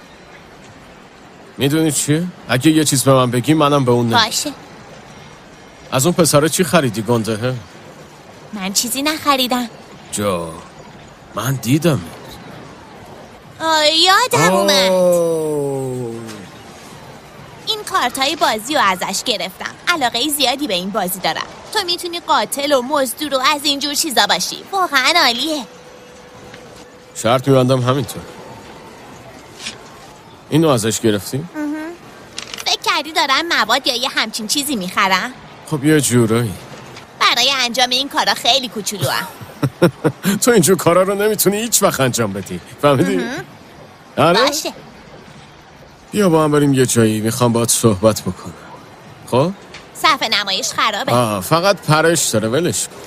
میدونی چیه؟ اگه یه چیز به من بگی منم به اون نمیگم. باشه. از اون پسره چی خریدی گندهه؟ من چیزی نخریدم. جو من دیدم. یادم اومد. این کارتای بازی رو ازش گرفتم. علاقه زیادی به این بازی دارم. تو میتونی قاتل و مزدور و از اینجور چیزا باشی. واقعا عالیه. شرط میبندم همینطور. اینو ازش گرفتی؟ فکر کردی دارم مواد یا یه همچین چیزی میخرم؟ خب یه جورایی. برای انجام این کارا خیلی کوچولوام. تو اینجور کارا رو نمیتونی هیچ وقت انجام بدی. فهمیدی؟ آره؟ باشه. بیا با هم بریم یه جایی، میخوام باهات صحبت بکنم. خب؟ صفحه نمایش خرابه. فقط پرش داره، ولش کن.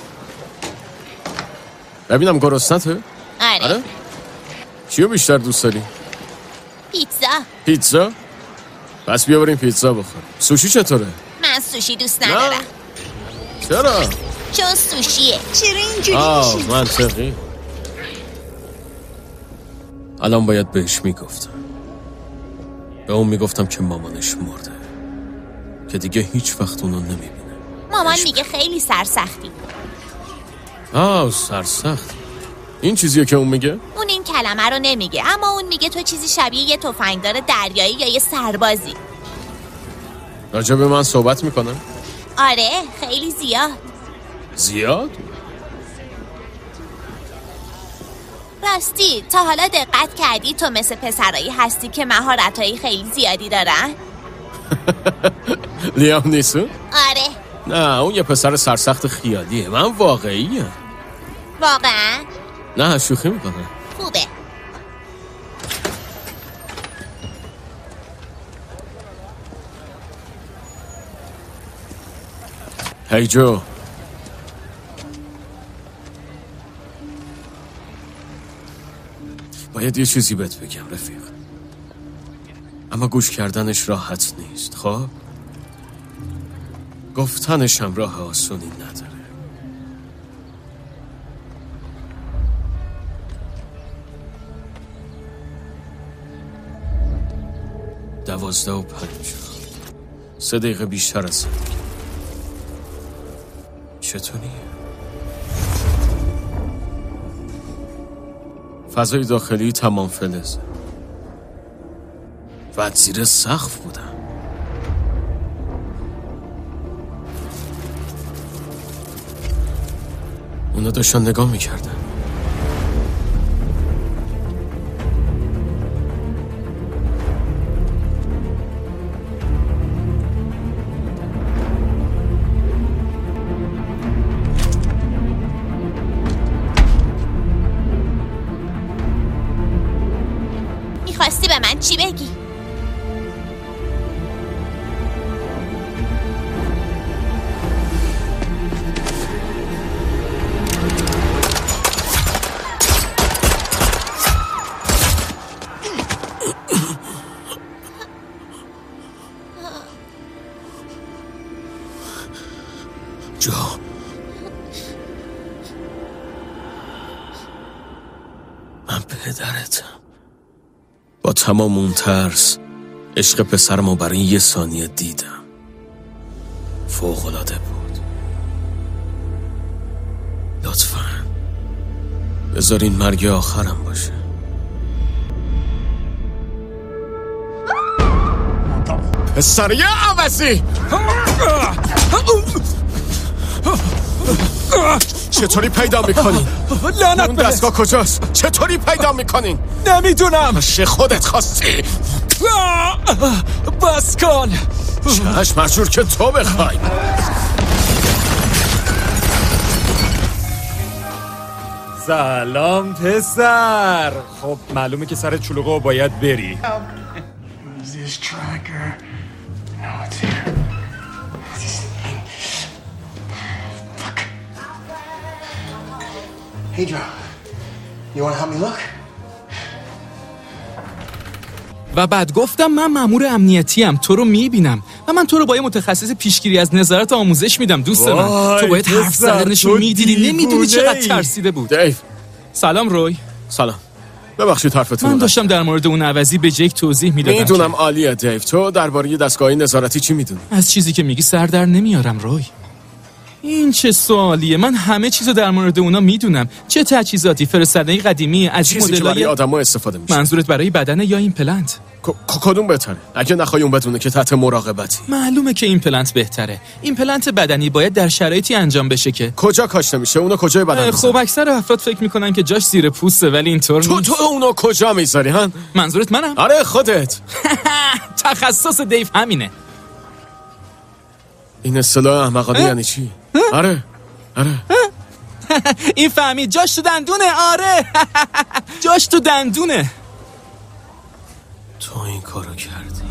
ببینم گرسنته؟ آره. چیو بیشتر دوست داری؟ پیتزا. پس بیا بریم پیتزا بخوریم. سوشی چطوره؟ من سوشی دوست ندارم. چرا؟ چون سوشیه. چرا اینجوری میشی؟ منطقی. الان باید بهش میگفتم. به اون میگفتم که مامانش مرده، که دیگه هیچ وقت اونو نمیبینه. مامان میگه خیلی سرسختی. سرسخت؟ این چیزیه که اون میگه؟ اون این کلمه رو نمیگه، اما اون میگه تو چیزی شبیه یه تفنگدار دریایی یا یه سربازی. راجع به من صحبت میکنم؟ آره خیلی زیاد. زیاد؟ راستی تا حالا دقت کردی تو مثل پسرایی هستی که مهارتایی خیلی زیادی دارن؟ لیام نیسون؟ آره. نه اون یه پسر سرسخت خیالیه. من واقعیه. واقعا؟ نه شوخی میکنه. خوبه. هی جو، باید یه چیزی بهت بگم رفیق، اما گوش کردنش راحت نیست. خب گفتنش هم راه آسونی نداره. 12:50. 3 دقیقه بیشتر از زندگی. چطوری؟ فضای داخلی تمام فلزه. بعد زیر سقف بودم. اونا داشتن نگاه میکردن. میخواستی به من چی بگی؟ جو من پدرتم. با تمام اون ترس عشق پسرمو برای یه ثانیه دیدم. فوق‌العاده بود. لطفاً بذارین مرگ آخرم باشه. پسریه عوضی! چطوری پیدا میکنین؟ لعنت اون دستگاه کجاست؟ چطوری پیدا میکنین؟ نمیدونم. چه خودت خواستی؟ بس کن. چشم مجور که تو بخوای. سلام پسر. خب معلومه که سر چلوغو باید بری. Hey, Joe. You want to help me look? و بعد گفتم من مأمور امنیتیم، تو رو میبینم و من تو رو با یه متخصص پیشگیری از نظارت آموزش میدم. دوست من تو باید حرف زدنشو میدیدی. نمیدونی چقدر ترسیده بود. دیو. سلام روی. سلام. ببخشید حرفتون. من داشتم در مورد اون عوضی به جیک توضیح میدادم. میدونم عالیه دیو. تو درباره دستگاه نظارتی چی میدونی؟ از چیزی که میگی سر در نمیارم روی. این چه سوالیه؟ من همه چیزو در مورد اونا میدونم. چه تجهیزاتی فرستاده قدیمی از چیزی که برای آدم‌ها استفاده میشه. منظورت برای بدن یا ایمپلنت؟ کدوم بهتره؟ اگه نخوای اون بدونه که تحت مراقبتی. معلومه که ایمپلنت بهتره. ایمپلنت بدنی باید در شرایطی انجام بشه که کجا کاشته میشه؟ اونو کجای بدن خب اکثر افراد فکر میکنن که جاش زیر پوسته ولی اینطور نیست. تو اونو کجا میذاری ها؟ منظورت منم؟ آره خودت. تخصص دیو همینه. این اصطلاح احمقانه یعنی چی؟ آره این فهمید جاش تو دندونه. آره جاش تو دندونه. تو این کارو کردی؟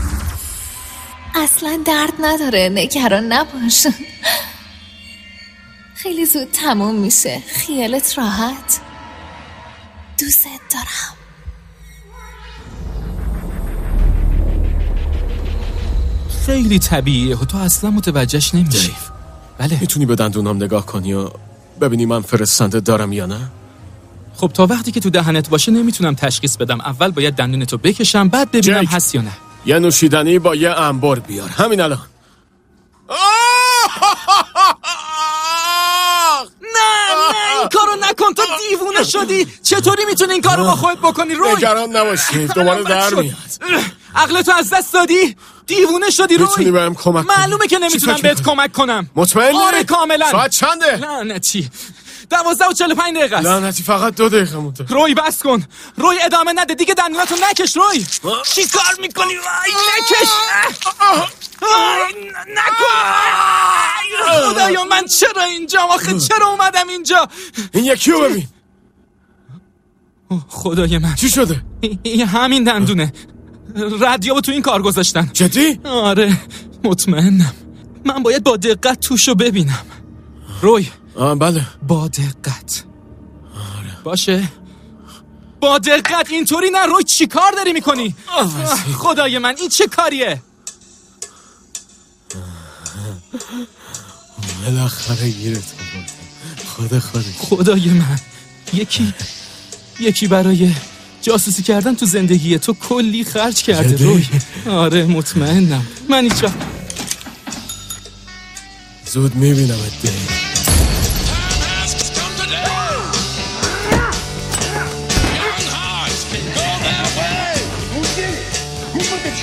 اصلا درد نداره، نگران نباش. خیلی زود تموم میشه، خیالت راحت. دوست دارم. خیلی طبیعیه و تو اصلا متوجهش نمیشی. بله. میتونی به دندونام نگاه کنی و ببینی من فرستنده دارم یا نه؟ خب تا وقتی که تو دهنت باشه نمیتونم تشخیص بدم. اول باید دندونتو بکشم بعد ببینم هست یا نه. یه نوشیدنی با یه انبار بیار همین الان. نه این کارو نکن. تو دیوونه شدی. چطوری میتونی این کارو با خودت بکنی روی؟ نگران نباشی دوباره در میاد. عقلتو از دست دادی؟ دیوونه شدی روی؟ میتونی بهم کمک کنی؟ معلومه که نمیتونم بهت کمک کنم. مطمئنی؟ آره کاملا. ساعت چنده؟ لعنتی 12:45 دقیقه است. لعنتی فقط 2 دقیقه مونده. روی بس کن. روی ادامه نده دیگه. دندوناتو نکش روی. چی کار میکنی؟ نکش. نکن. خدایا من چرا اینجا؟ آخه چرا اومدم اینجا؟ این یکی رو ببین. خدای من چی شده؟ این همین دندونه. رادیو تو این کار گذاشتن. جدی؟ آره مطمئنم. من باید با دقت توشو ببینم. روی بله با دقت. آره. باشه با دقت. اینطوری نه روی. چی کار داری میکنی؟ خدای من این چه کاریه؟ بالاخره گیرت آوردم. خدای من یکی برای جاسوسی کردن تو زندگی تو کلی خرج کرده روی. آره مطمئنم. من هیچ زود میبینم دیگه.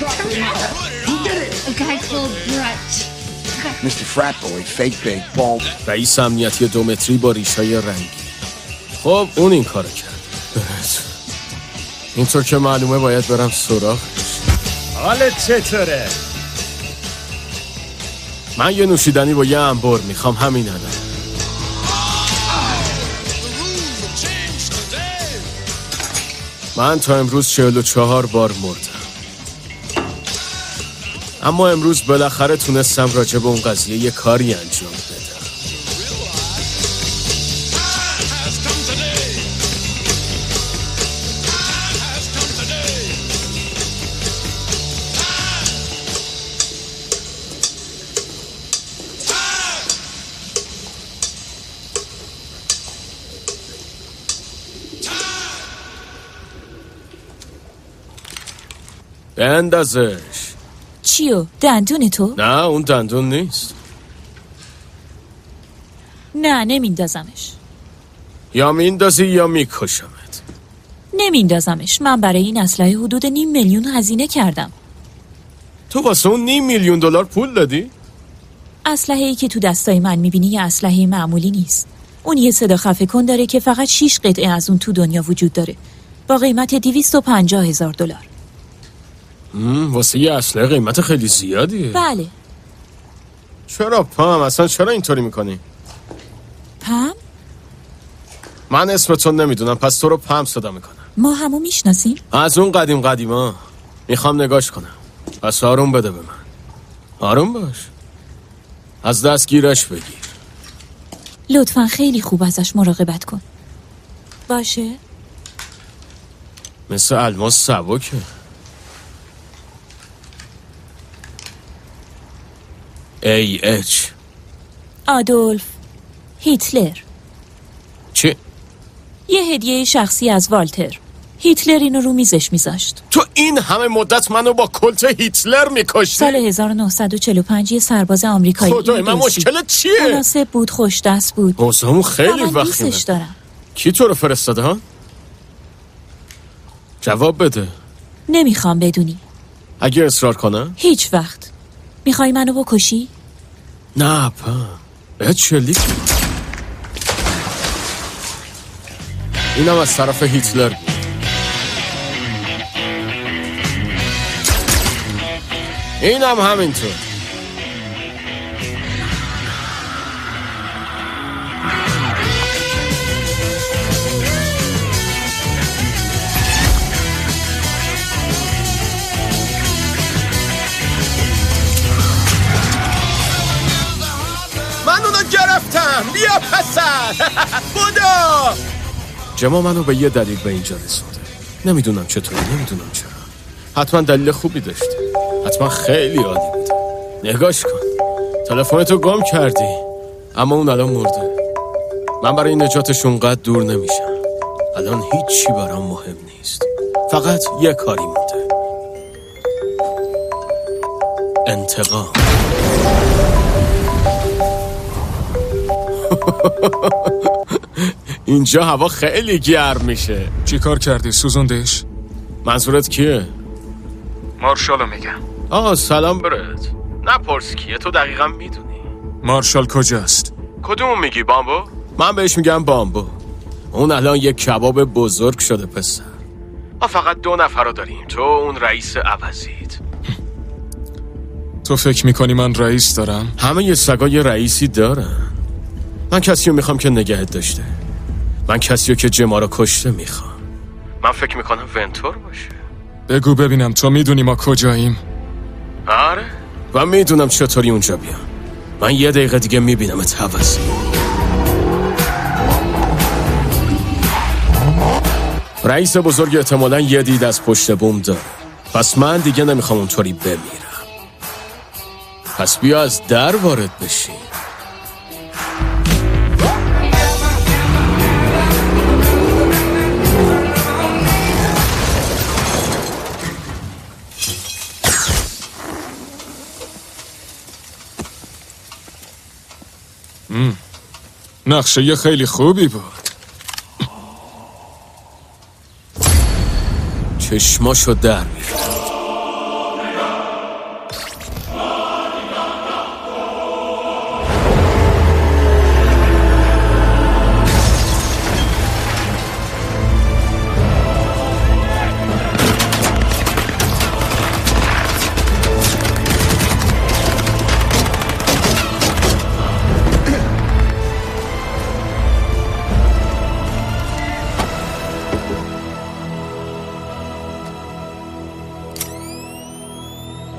A guy called Brett. Mr. Frat Boy, fake big, bald. رئیس امنیتی 2 متری با ریشای رنگی. خب اون این کارو کرد. اینطور که معلومه باید برم سراغش. حالت چطوره؟ من یه نوشیدنی با یه انبار میخوام، همین الان. من تا امروز 44 بار مردم، اما امروز بالاخره تونستم راجع به اون قضیه یه کاری انجام بدم. بندازش. چیو؟ دندون تو؟ نه اون دندون نیست. نه نمیندازمش. یا میندازی یا میکشمت. نمیندازمش. من برای این اسلحه حدود 500,000 هزینه کردم. تو واسه اون $500,000 پول دادی؟ اسلحه‌ای که تو دستای من میبینی یه اسلحه معمولی نیست. اون یه صدا خفه کن داره که فقط 6 قطعه از اون تو دنیا وجود داره با قیمت $250,000. واسه یه اسلحه قیمت خیلی زیادیه. بله. چرا پام؟ اصلا چرا اینطوری میکنی؟ پم؟ من اسمتون نمیدونم، پس تو رو پم صدا میکنم. ما همو میشناسیم؟ از اون قدیما. میخوام نگاش کنم. پس آروم بده به من. آروم باش. از دستگیرش بگیر. لطفاً خیلی خوب ازش مراقبت کن. باشه؟ مثل الماس سبکه. AH آدولف هیتلر. چی؟ یه هدیه شخصی از والتر. هیتلر اینو رو میزش میذاشت. تو این همه مدت منو با کلت هیتلر میکشتی؟ سال 1945 یه سرباز آمریکایی. خدای من مشکلت چیه؟ مناسب بود، خوش دست بود. اوزامون خیلی وقیمه. دوستش دارم. کی تو رو فرستاده ها؟ جواب بده. نمیخوام بدونی. اگه اصرار کنم؟ هیچ وقت. میخوای منو بکشی؟ نه پا بهت شلیک. اینم از طرف هیتلر بود. اینم همینطور. من اونو گرفتم. بیا پسر. بودو. جما منو به یه دلیل به اینجا رسونده. نمیدونم چطوری، نمیدونم چرا. حتما دلیل خوبی داشته. حتما خیلی عالی بود. نگاش کن. تلفنتو گم کردی، اما اون الان مرده. من برای نجاتش اونقدر دور نمیشم. الان هیچی برام مهم نیست. فقط یه کاری مونده. انتقام. اینجا هوا خیلی گرم میشه. چی کار کردی؟ سوزوندش؟ منظورت کیه؟ مارشالو میگم. سلام برات. نپرس کیه، تو دقیقا میدونی. مارشال کجاست؟ کدوم میگی؟ بامبو؟ من بهش میگم بامبو. اون الان یک کباب بزرگ شده پسر. ما فقط 2 نفر رو داریم، تو اون رئیس عوضیت. تو فکر میکنی من رئیس دارم؟ همه یه سگای رئیسی دارن. من کسی رو میخوام که نگهت داشته. من کسی رو که جما رو کشته میخوام. من فکر میکنم ونتور باشه. بگو ببینم، تو میدونی ما کجاییم؟ آره و میدونم چطوری اونجا بیام. من 1 دقیقه دیگه میبینمت حوضی. رئیس بزرگ احتمالاً یه دید از پشت بوم داره. پس من دیگه نمیخوام اونطوری بمیرم. پس بیا از در وارد بشی. نقشه خیلی خوبی بود. چشماشو در می‌کنه.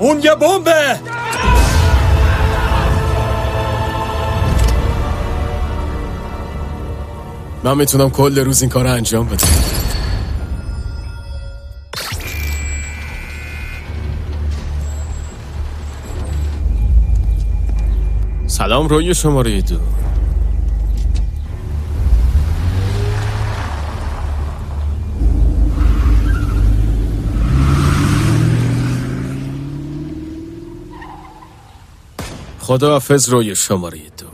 اون یه بمبه. من میتونم کل روز این کار انجام بدم. سلام، روی شماره 2. خداحافظ روی شماره 2.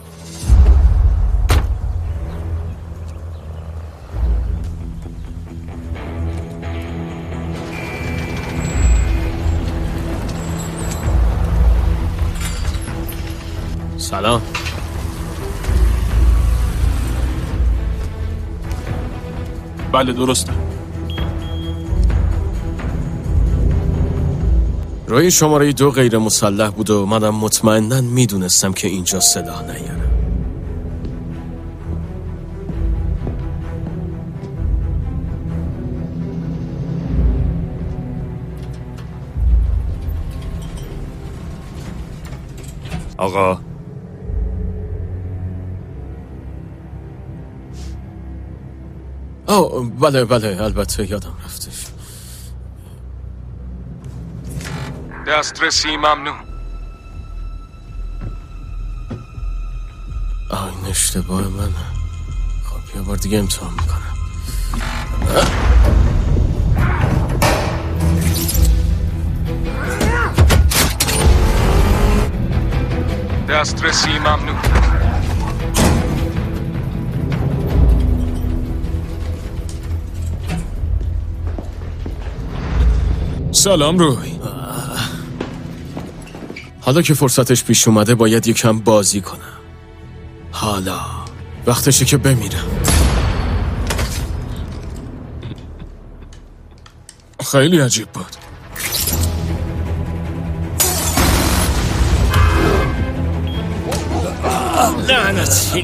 سلام. بله درسته. روی شماره 2 غیر مسلح بود و منم مطمئناً میدونستم که اینجا سلاح نیاره. آقا بله البته یادم رفتش. دسترسی ممنوع. این اشتباه منه. خب یه بار دیگه امتحان میکنم. دسترسی ممنوع. سلام روی. حالا که فرصتش پیش اومده باید یکم بازی کنم. حالا وقتشه که بمیرم. خیلی عجیب بود. لعنتی.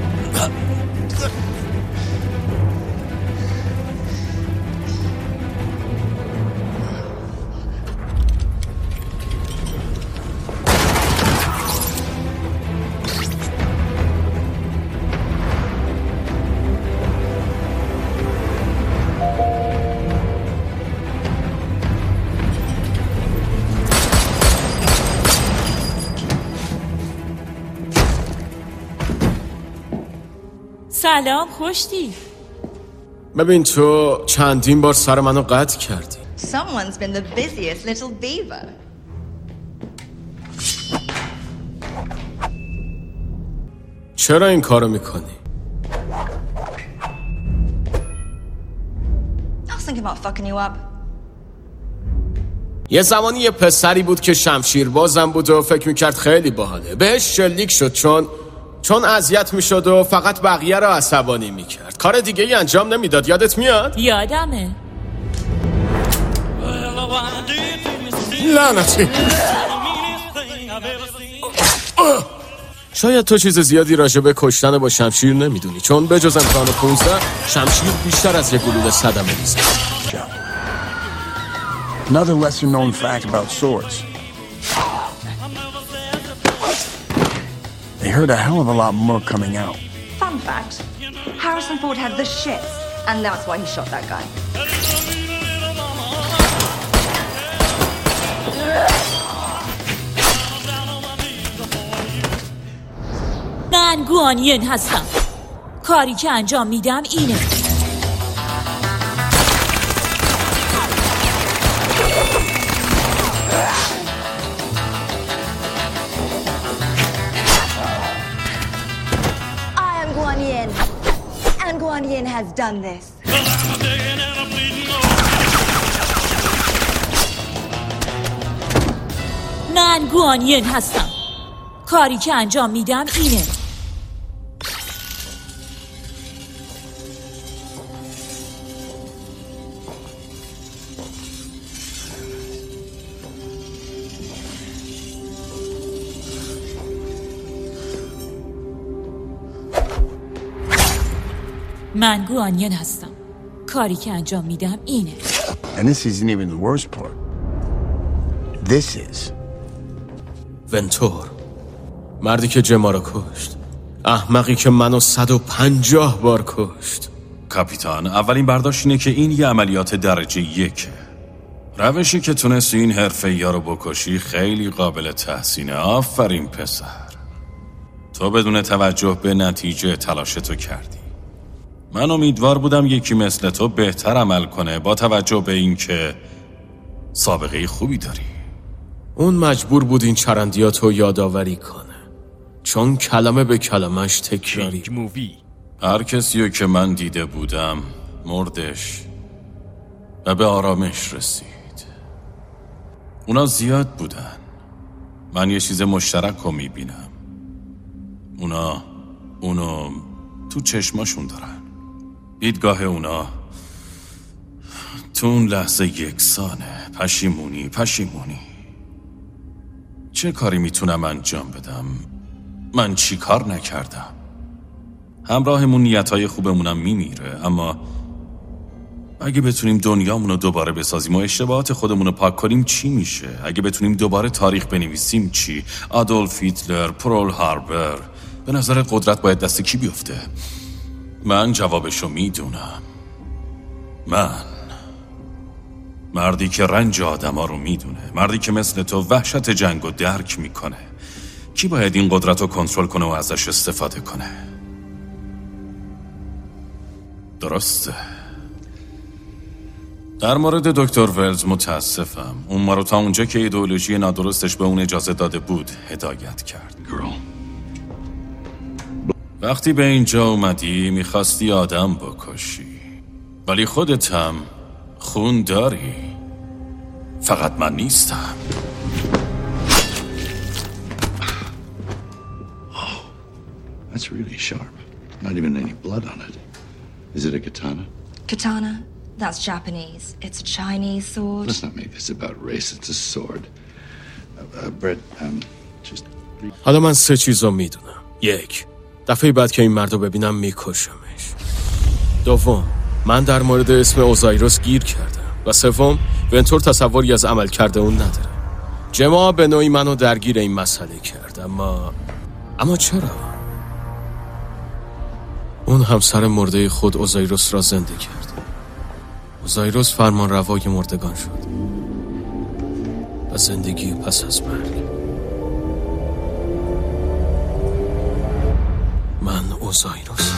سلام، خوشتی؟ ببین تو چندین بار سر منو قطع کردی. Someone's been the busiest little beaver. چرا این کارو میکنی؟ I was thinking about fucking you up. یه زمانی یه پسری بود که شمشیر بازم بود و فکر میکرد خیلی باحاله. بهش شلیک شد چون اذیت میشد و فقط بقیه رو عصبانی میکرد. کار دیگه ای انجام نمیداد. یادت میاد؟ یادمه. لعنتی. شاید تو چیز زیادی راجع به کشتن با شمشیر نمیدونی، چون به جز امکان 15 شمشیر بیشتر از یک گلوله صدمه میزنه. Another lesser known fact about swords. They heard a hell of a lot more coming out. Fun fact, Harrison Ford had the shits, and that's why he shot that guy. من گوانین هستم. کاری که انجام میدم اینه. And Guan Yin has done this. من گوانین هستم. کاری که انجام میدم اینه. من گوانین هستم. کاری که انجام میدم اینه. And this isn't even the worst part. This is. ونتور، مردی که جما رو کشت، احمقی که منو 150 بار کشت. کاپیتان، اولین برداشت اینه که این یه عملیات درجه 1. روشی که تونستی این حرفه یا رو بکشی خیلی قابل تحسینه. آفرین پسر، تو بدون توجه به نتیجه تلاشتو کردی. من امیدوار بودم یکی مثل تو بهتر عمل کنه با توجه به این که سابقه خوبی داری. اون مجبور بود این چرندیاتو یادآوری کنه، چون کلمه به کلمش تکراری. هر کسیو که من دیده بودم مردش و به آرامش رسید. اونا زیاد بودن، من یه چیز مشترک رو میبینم. اونو تو چشماشون دارن. دیدگاه اونا تو اون لحظه یکسانه. پشیمونی. چه کاری میتونم انجام بدم؟ من چی کار نکردم؟ همراهمون نیتهای خوبمونم میمیره، اما اگه بتونیم دنیامونو دوباره بسازیم و اشتباهات خودمونو پاک کنیم چی میشه؟ اگه بتونیم دوباره تاریخ بنویسیم چی؟ آدولف هیتلر، پرل هاربر. به نظر قدرت باید دست کی بیفته؟ من جوابشو میدونم. من، مردی که رنج آدم ها رو میدونه، مردی که مثل تو وحشت جنگ رو درک میکنه. کی باید این قدرت رو کنترل کنه و ازش استفاده کنه؟ درسته. در مورد دکتر ولز متاسفم. اون ما رو تا اونجا که ایدئولوژی نادرستش به اون اجازه داده بود هدایت کرد. وقتی به اینجا اومدی میخواستی آدم بکشی، ولی خودت هم خون داری. فقط من نیستم. That's really sharp. Not even any blood on it. Is it a katana? Katana? That's Japanese. It's a Chinese sword. Let's not make this about race. It's a sword. Brett, just... حالا من 3 چیزو میدونم. 1. دفعه بعد که این مردو ببینم میکشمش. 2. من در مورد اسم اوزایروس گیر کردم. و 3. ونتور تصوری از عمل کرده اون نداره. جما به نوعی منو درگیر این مسئله کرد، اما چرا؟ اون همسر مرده خود اوزایروس را زنده کرد. اوزایروس فرمان روای مردگان شد و زندگی پس از مرگ. من اوزایروس.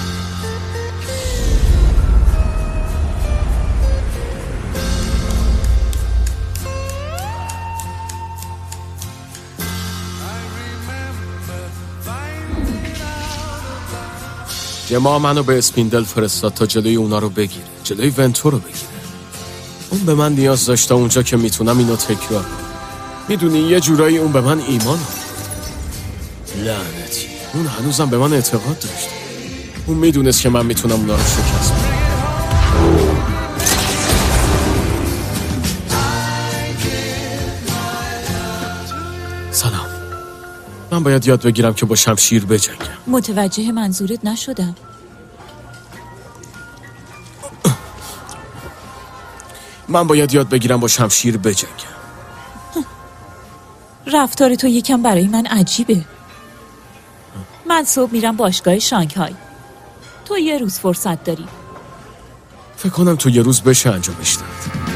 جما منو به اسپیندل فرستاد تا جلوی اونا رو بگیره، جلوی ونتور رو بگیره. اون به من نیاز داشته اونجا که میتونم اینو تکرار کنم. میدونی یه جورایی اون به من ایمان آورد. لعنتی، اون هنوزم به من اعتقاد داشت. اون میدونست که من میتونم اونا رو شکست بدم. سلام. من باید یاد بگیرم که با شمشیر بجنگم. متوجه منظورت نشدم. من باید یاد بگیرم با شمشیر بجنگم. رفتار تو یکم برای من عجیبه. من صبح میرم باشگاه شانگهای. تو یه روز فرصت داری. فکر کنم تو یه روز بشه انجامش داد.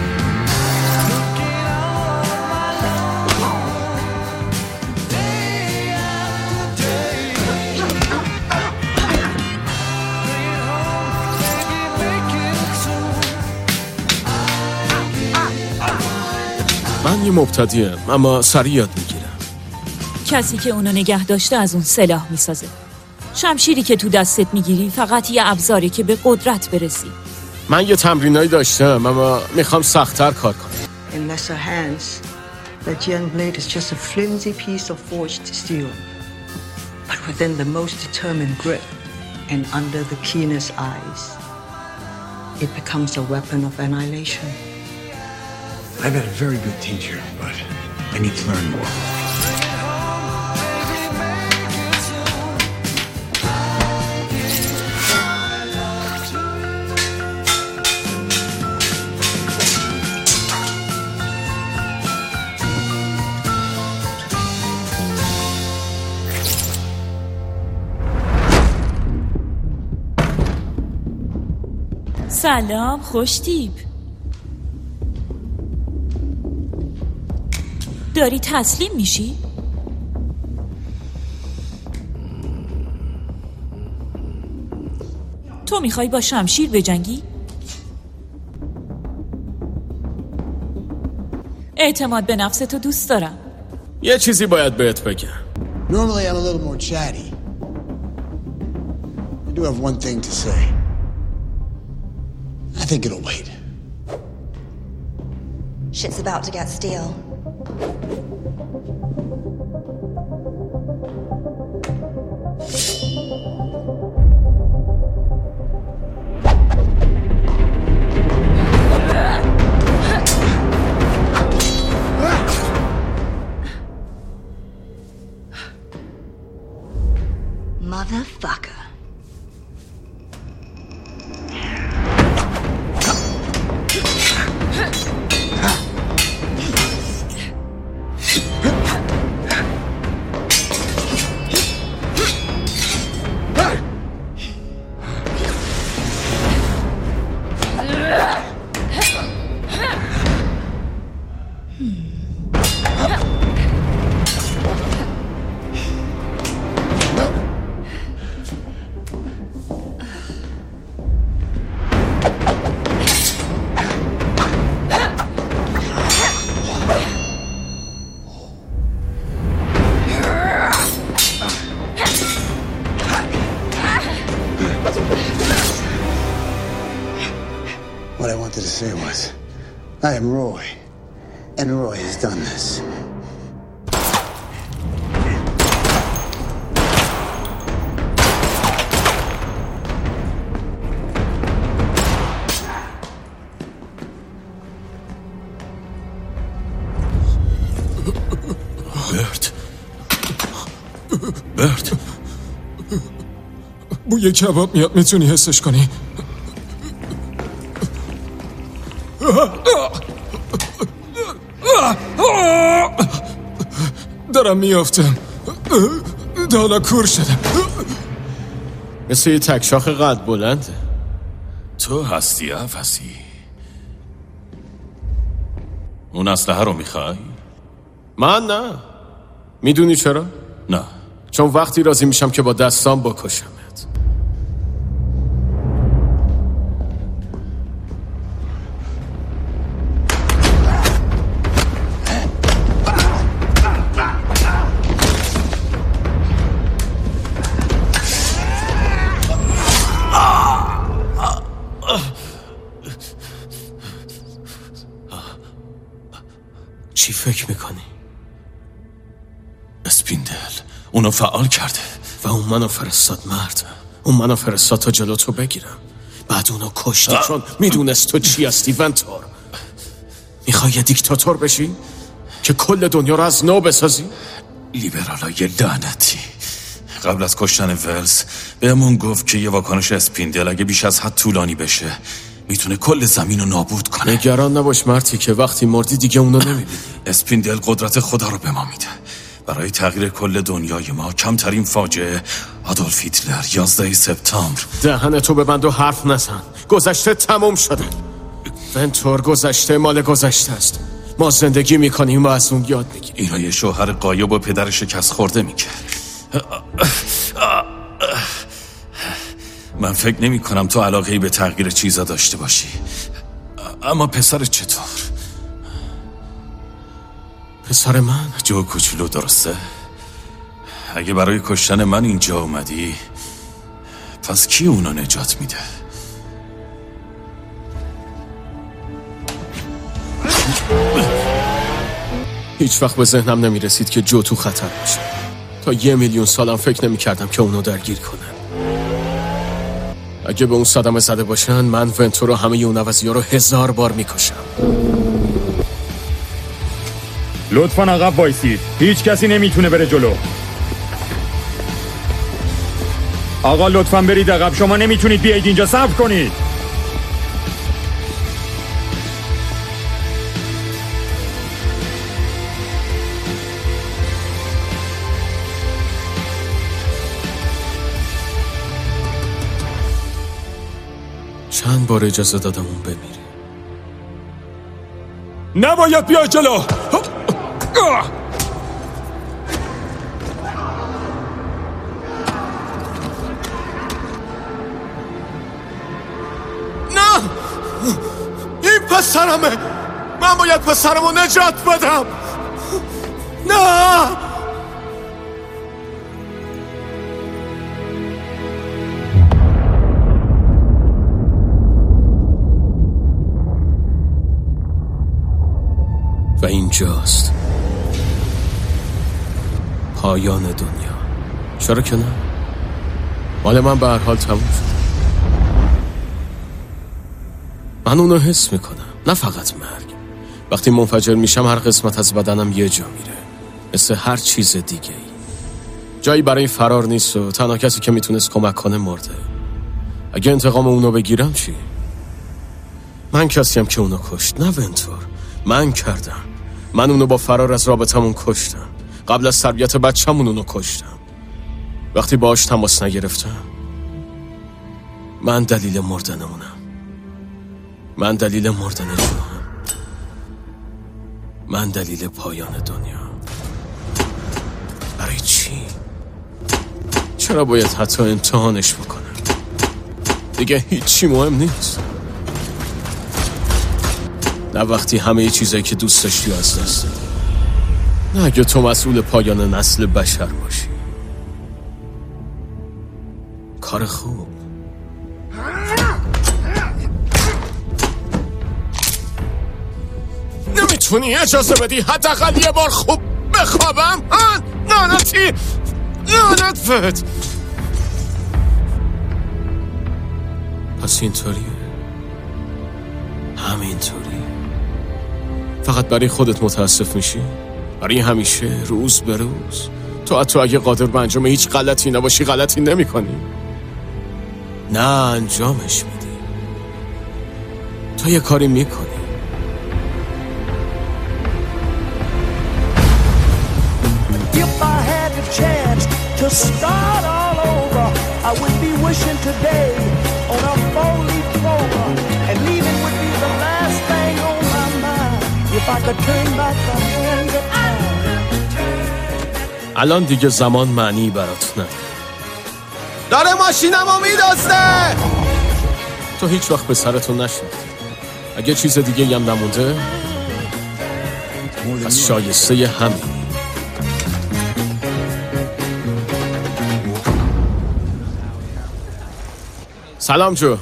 من یه مبتدیم، اما سریع یاد میگیرم. کسی که اونو نگه داشته از اون سلاح میسازه. شمشیری که تو دستت میگیری فقط یه ابزاری که به قدرت برسی. من یه تمرینایی داشتم، اما میخوام سخت‌تر کار کنم. In lesser hands, the Jian blade is just a flimsy piece of forged steel. But within the most determined grip and under the keenest eyes, it becomes a weapon of annihilation. I've had a very good teacher, but I need to learn more. سلام خوشتیپ. داری تسلیم میشی؟ تو میخوای با شمشیر بجنگی؟ اعتماد به نفستو دوست دارم. یه چیزی باید بهت بگم. Normally I'm a little more chatty. I do have one thing to say. I think it'll wait. Shit's about to get steel. Motherfucker. What I wanted to say was, I am Roy, and Roy has done this. برت بوی کباب میاد، میتونی حسش کنی؟ دارم میافتم، حالا کور شدم. مثل یه تکشاخ قد بلنده. تو هستی عفسی. اون اسلحه رو میخوای؟ من نه. میدونی چرا؟ نه. چون وقتی راضی میشم که با دستام بکشمت. چی فکر میکنی؟ اسپیندل اونو فعال کرده و اون منو فرستاد مرد. اون منو فرستاد تا جلو تو بگیرم. بعد اونو کشتی چون میدونست تو چی هستی ونتور. میخوای یه دیکتاتور بشی؟ که کل دنیا رو از نو بسازی؟ لیبرالای لعنتی قبل از کشتن ولز بهمون گفت که یه واکنش اسپیندل اگه بیش از حد طولانی بشه میتونه کل زمین رو نابود کنه. نگران نباش مرتی که وقتی مردی دیگه اونو نمیبینی. اسپیندل قدرت خدا رو به ما میده. برای تغییر کل دنیای ما کمترین فاجعه آدولف هیتلر 11 سپتامبر. دهن تو ببند و حرف نزن. گذشته تموم شده. ونتور گذشته مال گذشته است. ما زندگی میکنیم و از اون یاد میگیریم. اینا یه شوهر غایب و پدر شکست خورده میگه. من فکر نمی کنم تو علاقه‌ای به تغییر چیزا داشته باشی. اما پسر چطور؟ پسر من؟ جو کوچولو درسته؟ اگه برای کشتن من اینجا اومدی پس کی اونو نجات میده؟ هیچ وقت به ذهنم نمیرسید که جو تو خطر باشه. تا 1,000,000 سالم فکر نمی کردم که اونو درگیر کنن. اگه به اون صدمه زده باشن من ونتور و همه اون عوضی‌ها رو 1000 بار میکشم. لطفاً عقب وایسید. هیچ کسی نمیتونه بره جلو. آقا لطفاً برید عقب. شما نمیتونید بیایید اینجا. صبر کنید. چند بار اجازه دادم اون بمیره. نباید بیا جلو. نه، این پسرمه. من باید پسرمو نجات بدم. نه. و اینجاست پایان دنیا. چرا که نه؟ مال من به هر حال تموم شد. من اونو حس میکنم، نه فقط مرگ. وقتی منفجر میشم هر قسمت از بدنم یه جا میره، مثل هر چیز دیگه ای. جایی برای فرار نیست و تنها کسی که میتونست کمک کنه مرده. اگه انتقام اونو بگیرم چی؟ من کسیم که اونو کشت، نه ونتور. من کردم. من اونو با فرار از رابطمون کشتم. قبل از تربیت بچه‌مون اونو کشتم. وقتی باهاش تماس نگرفتم، من دلیل مردنمونم. من دلیل مردن جونم. من دلیل پایان دنیا. برای چی؟ چرا باید حتی امتحانش بکنم؟ دیگه هیچی مهم نیست. نه وقتی همه چیزایی که دوست داشتی از دست دادی. نه اگه تو مسئول پایان نسل بشر باشی. کار خوب. نمیتونی اجازه بدی حداقل یه بار خوب بخوابم؟ لعنتی، لعنت بهت. پس اینطوریه، همینطوری. فقط برای خودت متاسف میشی؟ برای همیشه، روز به روز. تو حتی اگه قادر به انجام هیچ غلطی نباشی غلطی نمی کنی. نه، انجامش میدی. تو یه کاری میکنی. If I had the chance to start all over, I would be wishing today on a four-leaf clover, and leaving would be the last thing on my mind. If I could turn back the hands of time. الان دیگه زمان معنی برات نداره. داره ماشینمو میدزده. تو هیچ وقت به سرتون نشد. اگه چیز دیگه هم نمونده پس شایسته همین. سلام جو.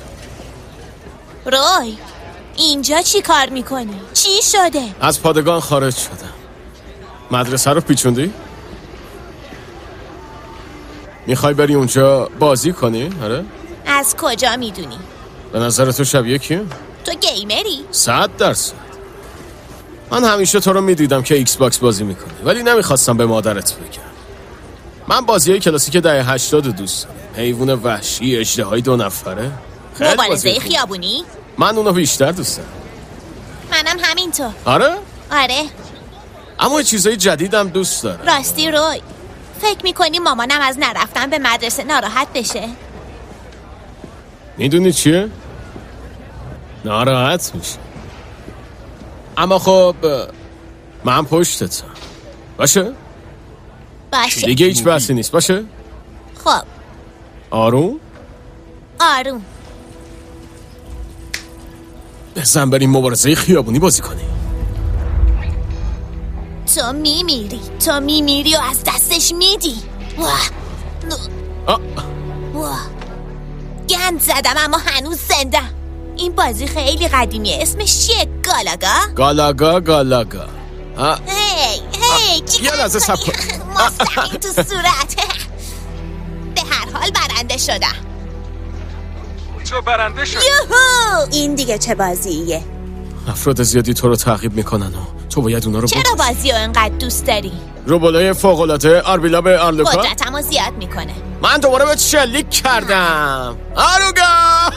روی، اینجا چی کار میکنی؟ چی شده؟ از پادگان خارج شدم. مدرسه رو پیچوندی؟ میخوای بری اونجا بازی کنی؟ آره؟ از کجا میدونی؟ به نظر تو شبیه کیه؟ تو گیمری؟ 100%. من همیشه تو رو میدیدم که ایکس باکس بازی میکنی، ولی نمیخواستم به مادرت بگم. من بازیای کلاسیک دهه 80 دوست دارم. حیوان وحشی، اژدهای 2 نفره. مبارزه خیابونی؟ من اونو بیشتر دوست دارم. منم همینطور. آره؟ آره. اما چیزای جدیدم دوست دارم. راستی روی، فکر میکنی مامانم از نرفتن به مدرسه ناراحت بشه؟ میدونی چیه؟ ناراحت میشه. اما خب من پشتتم. باشه؟ باشه. دیگه هیچ بحثی نیست. باشه؟ خب. آروم؟ آروم. بزن بریم مبارزه خیابونی بازی کنی. تو میمیری و از دستش میدی. گند زدم اما هنوز زنده. این بازی خیلی قدیمیه. اسمش چیه؟ گالاگا. هی یه لحظه صبر کن. مستقیم تو صورت. به هر حال برنده شدم. تو برنده شدی؟ یوهو! این دیگه چه بازیه؟ افراد زیادی تو رو تعقیب میکنن و تو باید اونا رو چرا بازی رو انقدر دوست داری؟ روبالای فوق‌العاده آربیلا به آرلوکا قدرتمو زیاد میکنه. من دوباره به شلیک کردم. آروگا.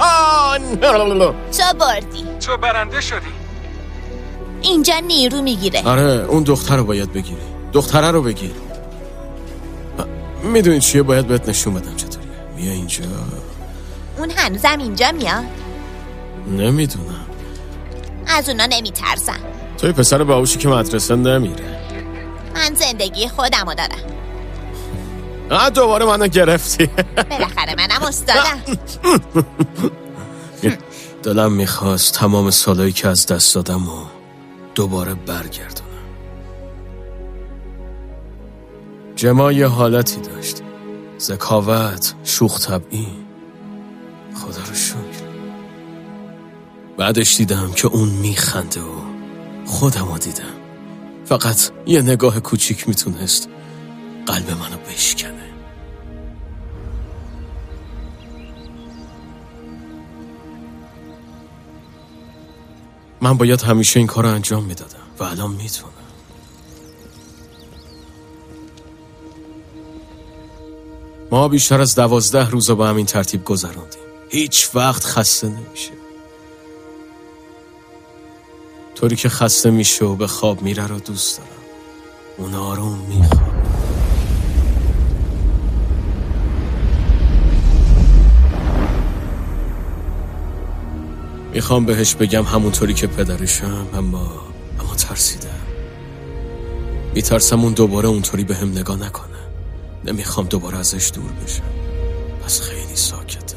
تو بردی. تو برنده شدی. اینجا نیرو میگیره. آره، اون دختر رو باید بگیری. دختره رو بگیر. میدونی چیه؟ باید بهت نشون بدم چطوریه. بیا اینجا. اون هنوزم اینجا میاد؟ نمیدونم. از اونا نمیترسم. توی پسر باهوشی که مدرسه نمیره. من زندگی خودمو دارم. دوباره منو گرفتی. بالاخره منم استادم. دلم میخواست تمام سالایی که از دست دادم و دوباره برگردونم. جما یه حالتی داشت، ذکاوت، شوخ طبعی. خدا رو شکر. بعدش دیدم که اون میخنده و خودم رو دیدم. فقط یه نگاه کوچیک میتونست قلب منو بشکنه. من باید همیشه این کار رو انجام میدادم و الان میتونم. ما بیشتر از 12 روز با همین ترتیب گذراندیم. هیچ وقت خسته نمیشه. طوری که خسته میشه و به خواب میره رو دوست دارم. اون آروم میخواب. میخوام بهش بگم همونطوری که پدرشم، اما ترسیدم. میترسم اون دوباره اونطوری به هم نگاه نکنه. نمیخوام دوباره ازش دور بشم. پس خیلی ساکتم.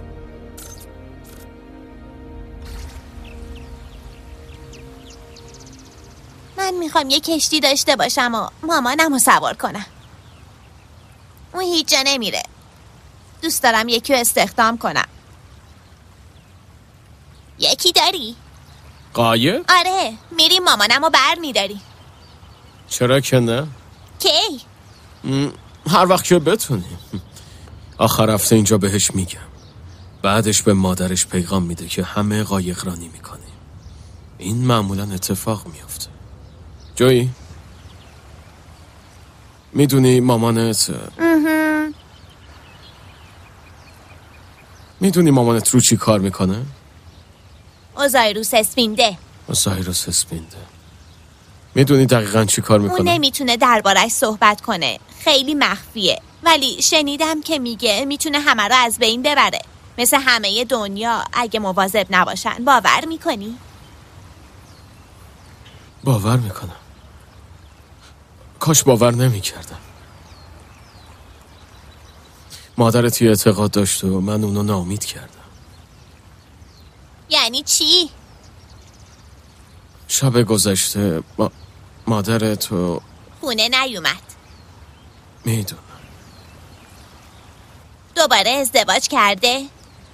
من میخوام یه کشتی داشته باشم و مامانمو سوار کنم. اون هیچ جا نمیره. دوست دارم یکی رو استخدام کنم. یکی داری؟ قایق؟ آره، میریم مامانمو بر میداری. چرا که نه؟ کی؟ هر وقت که بتونیم. آخر هفته اینجا بهش میگم. بعدش به مادرش پیغام میده که همه قایق رانی میکنیم. این معمولا اتفاق میفته. جویی؟ میدونی مامانت میدونی مامانت رو چی کار میکنه؟ اوزایروس اسپینده. اوزایروس اسپینده. میدونی دقیقاً چی کار میکنه؟ اون نمیتونه دربارش صحبت کنه. خیلی مخفیه. ولی شنیدم که میگه میتونه همه رو از بین ببره. مثل همه دنیا اگه مواظب نباشن. باور میکنی؟ باور میکنم. کاش باور نمیکردم. مادرت یه اعتقاد داشت و من اونو ناامید کردم. یعنی چی؟ شب گذشته مادرت خونه نیومد. میدونم. دوباره ازدواج کرده؟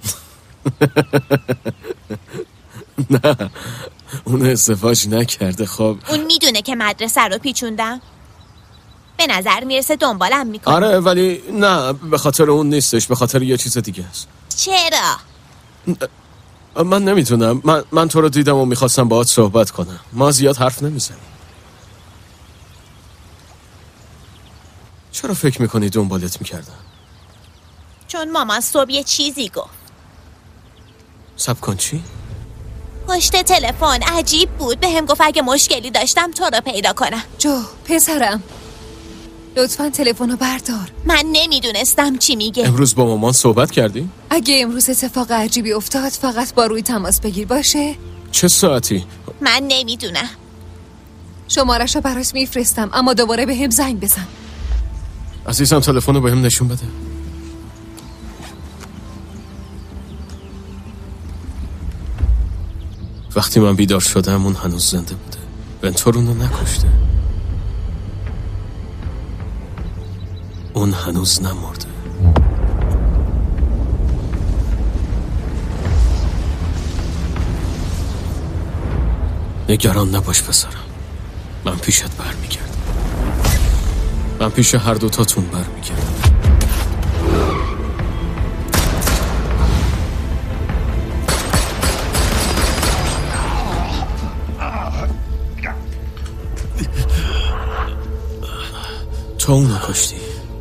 نه، اون ازدواج نکرده. خب اون میدونه که مدرسه رو پیچوندم؟ به نظر میرسه دنبالم میکنه. آره، ولی نه، به خاطر اون نیستش، به خاطر یه چیز دیگه است. چرا؟ من نمیتونم. من تو رو دیدم و میخواستم باهات صحبت کنم. ما زیاد حرف نمیزنیم. چرا فکر میکنی دنبالت میکردم؟ چون مامان صبح یه چیزی گفت. صبر کن، چی؟ پشت تلفن عجیب بود. به هم گفت اگه مشکلی داشتم تو رو پیدا کنم. جو پسرم، لطفاً تلفنو بردار. من نمیدونستم چی میگه. امروز با مامان صحبت کردی؟ اگه امروز اتفاق عجیبی افتاد فقط با روی تماس بگیر، باشه؟ چه ساعتی؟ من نمیدونم. شماره‌شو براش میفرستم، اما دوباره به هم زنگ بزن. عزیزم تلفنو به هم نشون بده. وقتی من بیدار شدم اون هنوز زنده بوده. ونتور اونو نکشته. اون هنوز نمرده. نگران نباش پسرم. من پیشت برمیگردم. من پیش هر دوتاتون برمیگردم. تو اونو کشتی.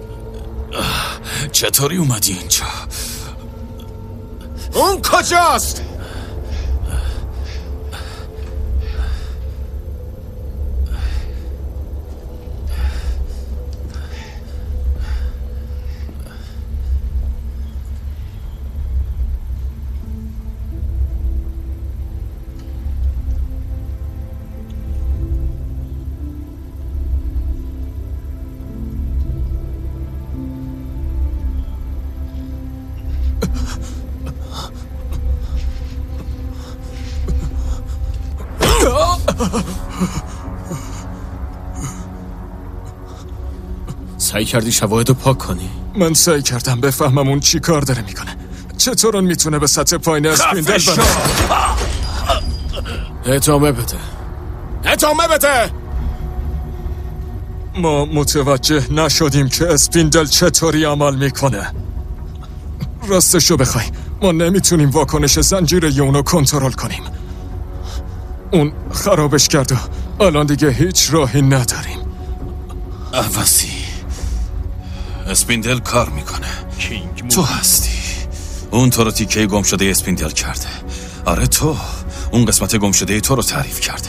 چطوری اومدی اینجا؟ اون کجاست؟ سعی کردی شواهد رو پاک کنی؟ من سعی کردم بفهمم اون چی کار داره میکنه. چطور اون میتونه به سطح پایین اسپیندل بره؟ ادامه بده. ما متوجه نشدیم که اسپیندل چطوری عمل میکنه. راستشو بخوای ما نمیتونیم واکنش زنجیره اونو کنترل کنیم. اون خرابش کرد و الان دیگه هیچ راهی نداریم. عوضی اسپیندل کار میکنه. تو هستی. اون تو رو تیکه گم شده اسپیندل کرده. آره تو اون قسمت گم شده تو رو تعریف کرده.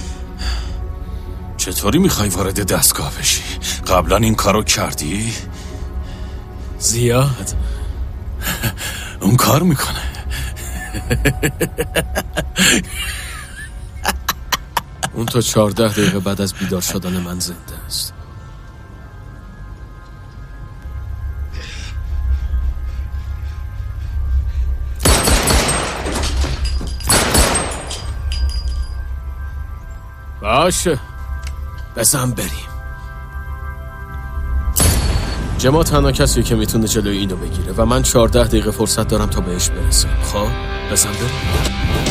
چطوری میخوای وارد دستگاه بشی؟ قبلا این کارو کردی؟ زیاد. اون کار میکنه. اون تا 14 دقیقه بعد از بیدار شدن من زنده است. باشه بزن بریم. جما تنها کسی که میتونه جلوی اینو بگیره و من 14 دقیقه فرصت دارم تا بهش برسم. خب بزن بریم.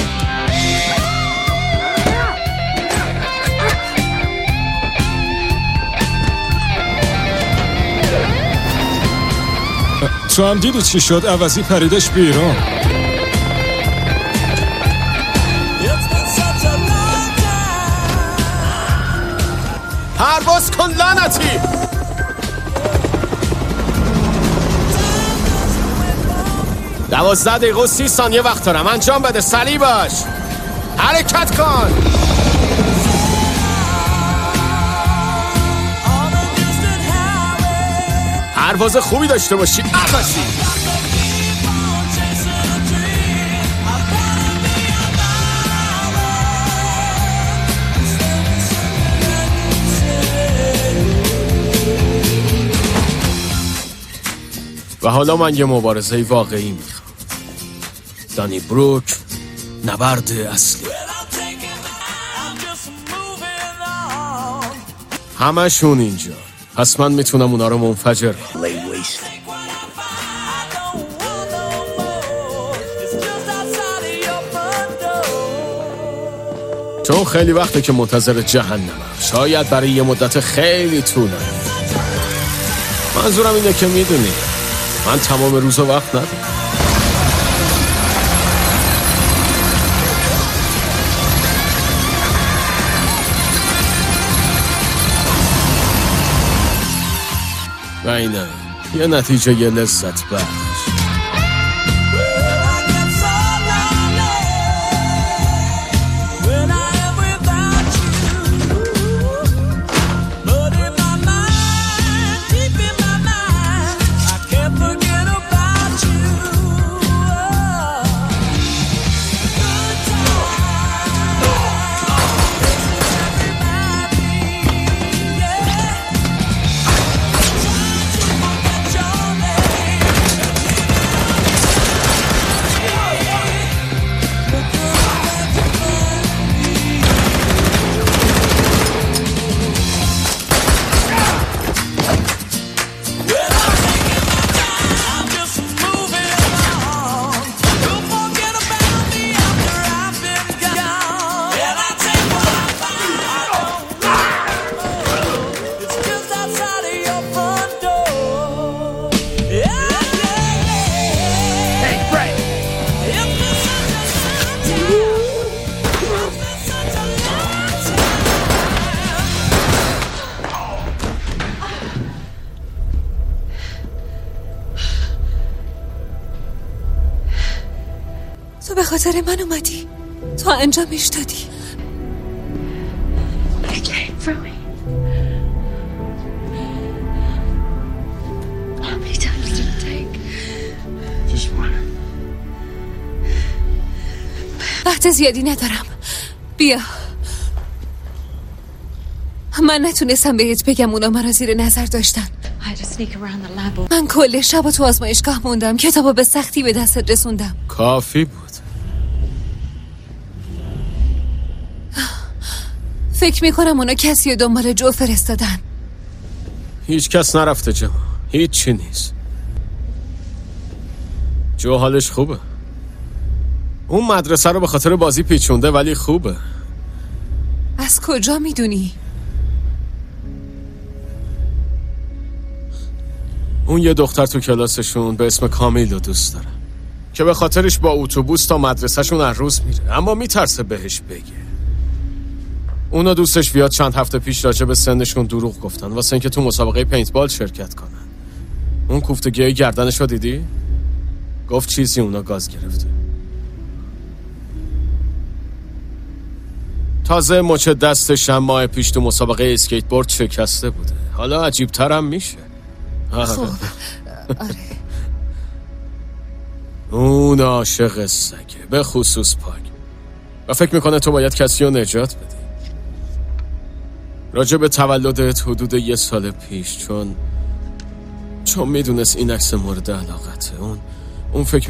تو هم دیدی چی شد؟ عوضی پریدش بیرون. پرواز کن لعنتی. دوازده دقیقه و 30 ثانیه وقت دارم. انجام بده. سریع باش. حرکت کن. پرواز خوبی داشته باشی. عباسی و حالا من یه مبارزه واقعی میخوام. دانی بروک نبرد اصلی. همشون اینجا. پس من میتونم اونا رو منفجر کنم. چون خیلی وقته که منتظر جهنمم. شاید برای یه مدت خیلی طولانی. منظورم اینه که میدونی من تمام روز وقت ندارم. و اینه یه نتیجه یه لذت بخش. تو به خاطر من اومدی. تو انجامش دادی. I came from me. How many times did it take? Just one. وقت زیادی ندارم. بیا. من نتونستم بهت بگم اونا مرا زیر نظر داشتن. من کل شب تو آزمایشگاه موندم. کتابو به سختی به دست رسوندم. کافی بود. فکر میکنم اونا کسی رو دنبال جو فرستادن. هیچ کس نرفته جمع. هیچ چی نیست. جو حالش خوبه. اون مدرسه رو به خاطر بازی پیچونده ولی خوبه. از کجا میدونی؟ اون یه دختر تو کلاسشون به اسم کامیلو دوست داره که به خاطرش با اتوبوس تا مدرسهشون هر روز میره، اما میترسه بهش بگه. اونا دوستش بیاد چند هفته پیش راجع به سنشون دروغ گفتن واسه اینکه تو مسابقه پینتبال شرکت کنن. اون کوفتگی گردنش رو دیدی؟ گفت چیزی اونا گاز گرفته. تازه مچ دستش هم ماه پیش تو مسابقه اسکیت بورد شکسته بوده. حالا عجیب ترم میشه. خب آره. اون عاشق سگه، به خصوص پاگ، و فکر میکنه تو باید کسی رو نجات بدی. راجع به تولدت حدود 1 سال پیش چون میدونست این عکس مورد علاقته، اون فکر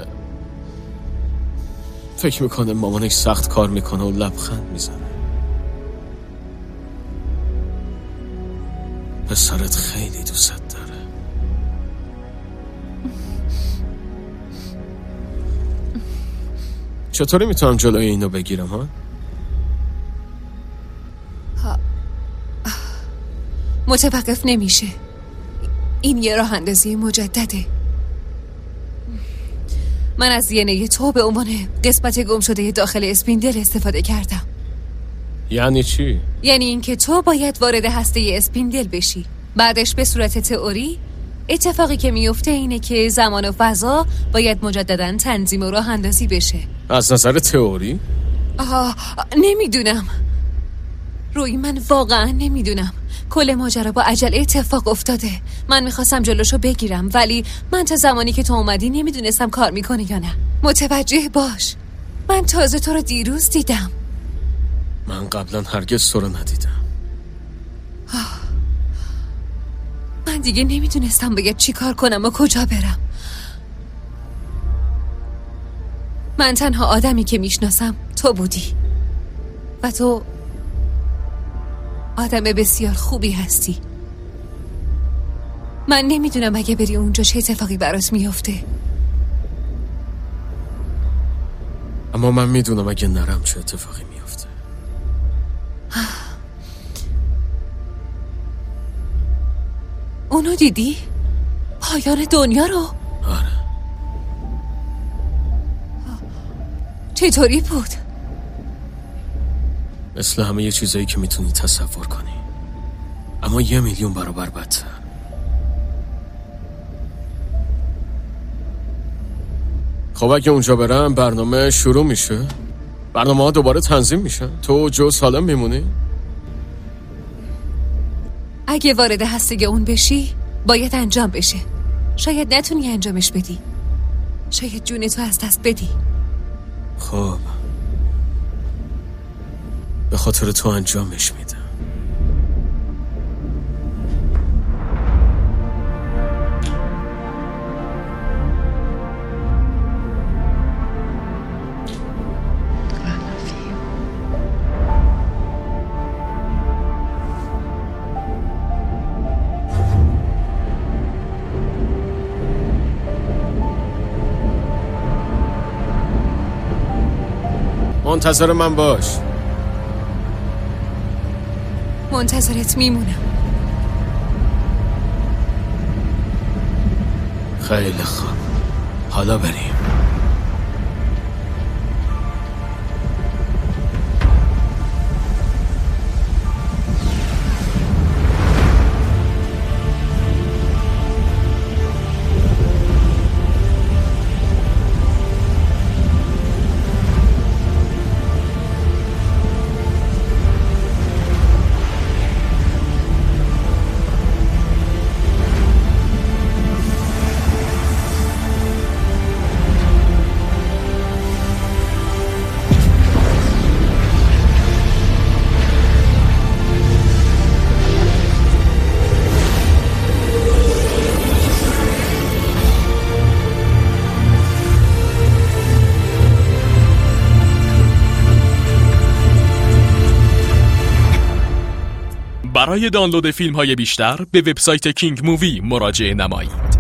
میکنه مامانش سخت کار میکنه و لبخند میزنه. پسرت خیلی دوست داره. چطوری میتونم جلوی اینو بگیرم ها؟ متوقف نمیشه. این یه راه اندازی مجدده. من از DNA تو به عنوان قسمت گم شده داخل اسپیندل استفاده کردم. یعنی چی؟ یعنی اینکه تو باید وارد هسته اسپیندل بشی. بعدش به صورت تئوری اتفاقی که میفته اینه که زمان و فضا باید مجدداً تنظیم و راه اندازی بشه. از نظر تئوری؟ نمیدونم روی، من واقعا نمیدونم. کل ماجرا با عجله اتفاق افتاده. من میخواستم جلوشو بگیرم ولی من تا زمانی که تو اومدی نمیدونستم کار میکنه یا نه. متوجه باش، من تازه تو رو دیروز دیدم. من قبلا هرگز تو رو ندیدم. من دیگه نمیدونستم باید چی کار کنم و کجا برم. من تنها آدمی که میشناسم تو بودی و تو آدم بسیار خوبی هستی. من نمیدونم اگه بری اونجا چه اتفاقی برات میفته. اما من میدونم اگه نرم چه اتفاقی میفته. اونو دیدی؟ پایان دنیا رو؟ آره. چطوری بود؟ مثل همه یه چیزایی که میتونی تصور کنی، اما 1,000,000 برابر بدتر. خب اگه اونجا برم برنامه شروع میشه، برنامه ها دوباره تنظیم میشن، تو و جو سالم میمونی؟ اگه وارد هسته اون بشی باید انجام بشه. شاید نتونی انجامش بدی، شاید جون تو از دست بدی. خب به خاطر تو انجامش میدم. منتظر من باش. منتظرت میمونم. خیلی خوب، حالا بریم. برای دانلود فیلم‌های بیشتر به وبسایت کینگ مووی مراجعه نمایید.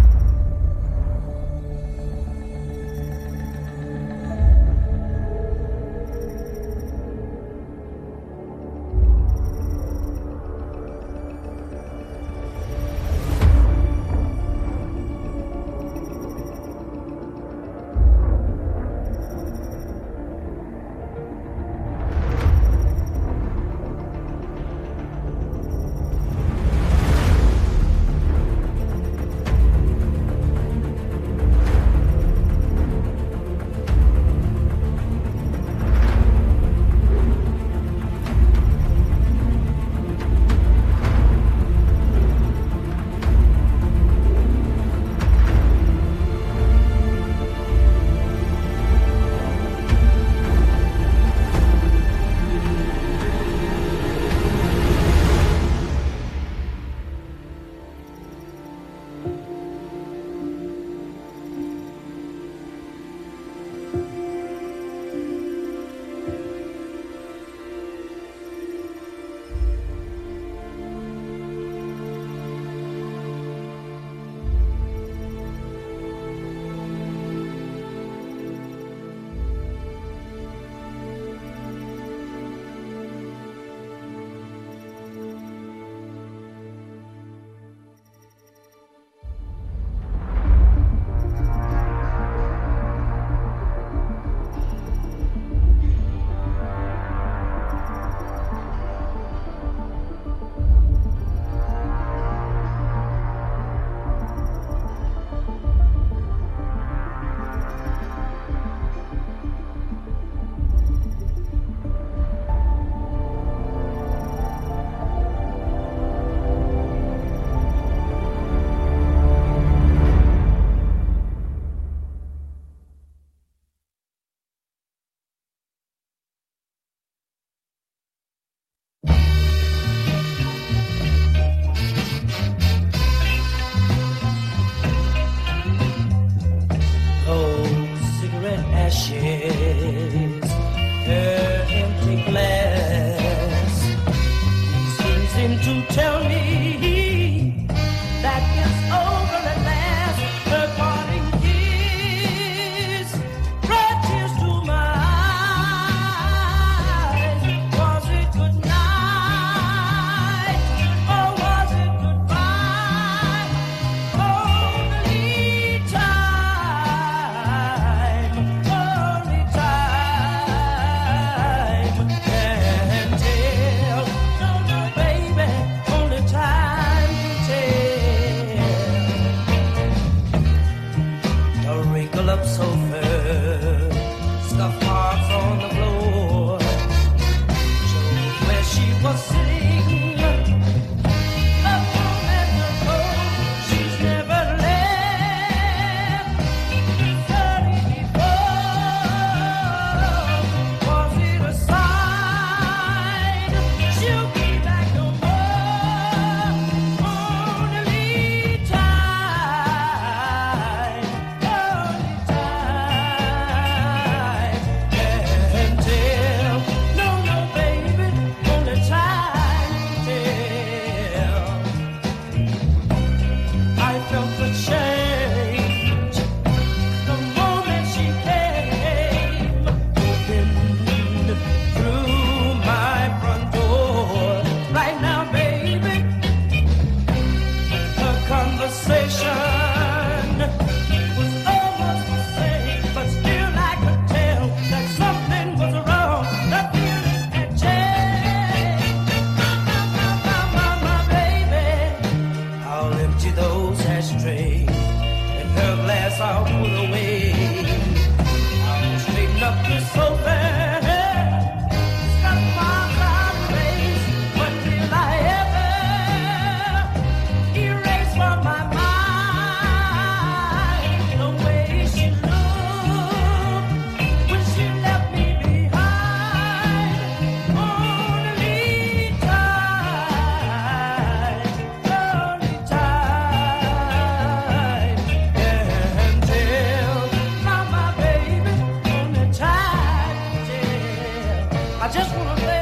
I just wanna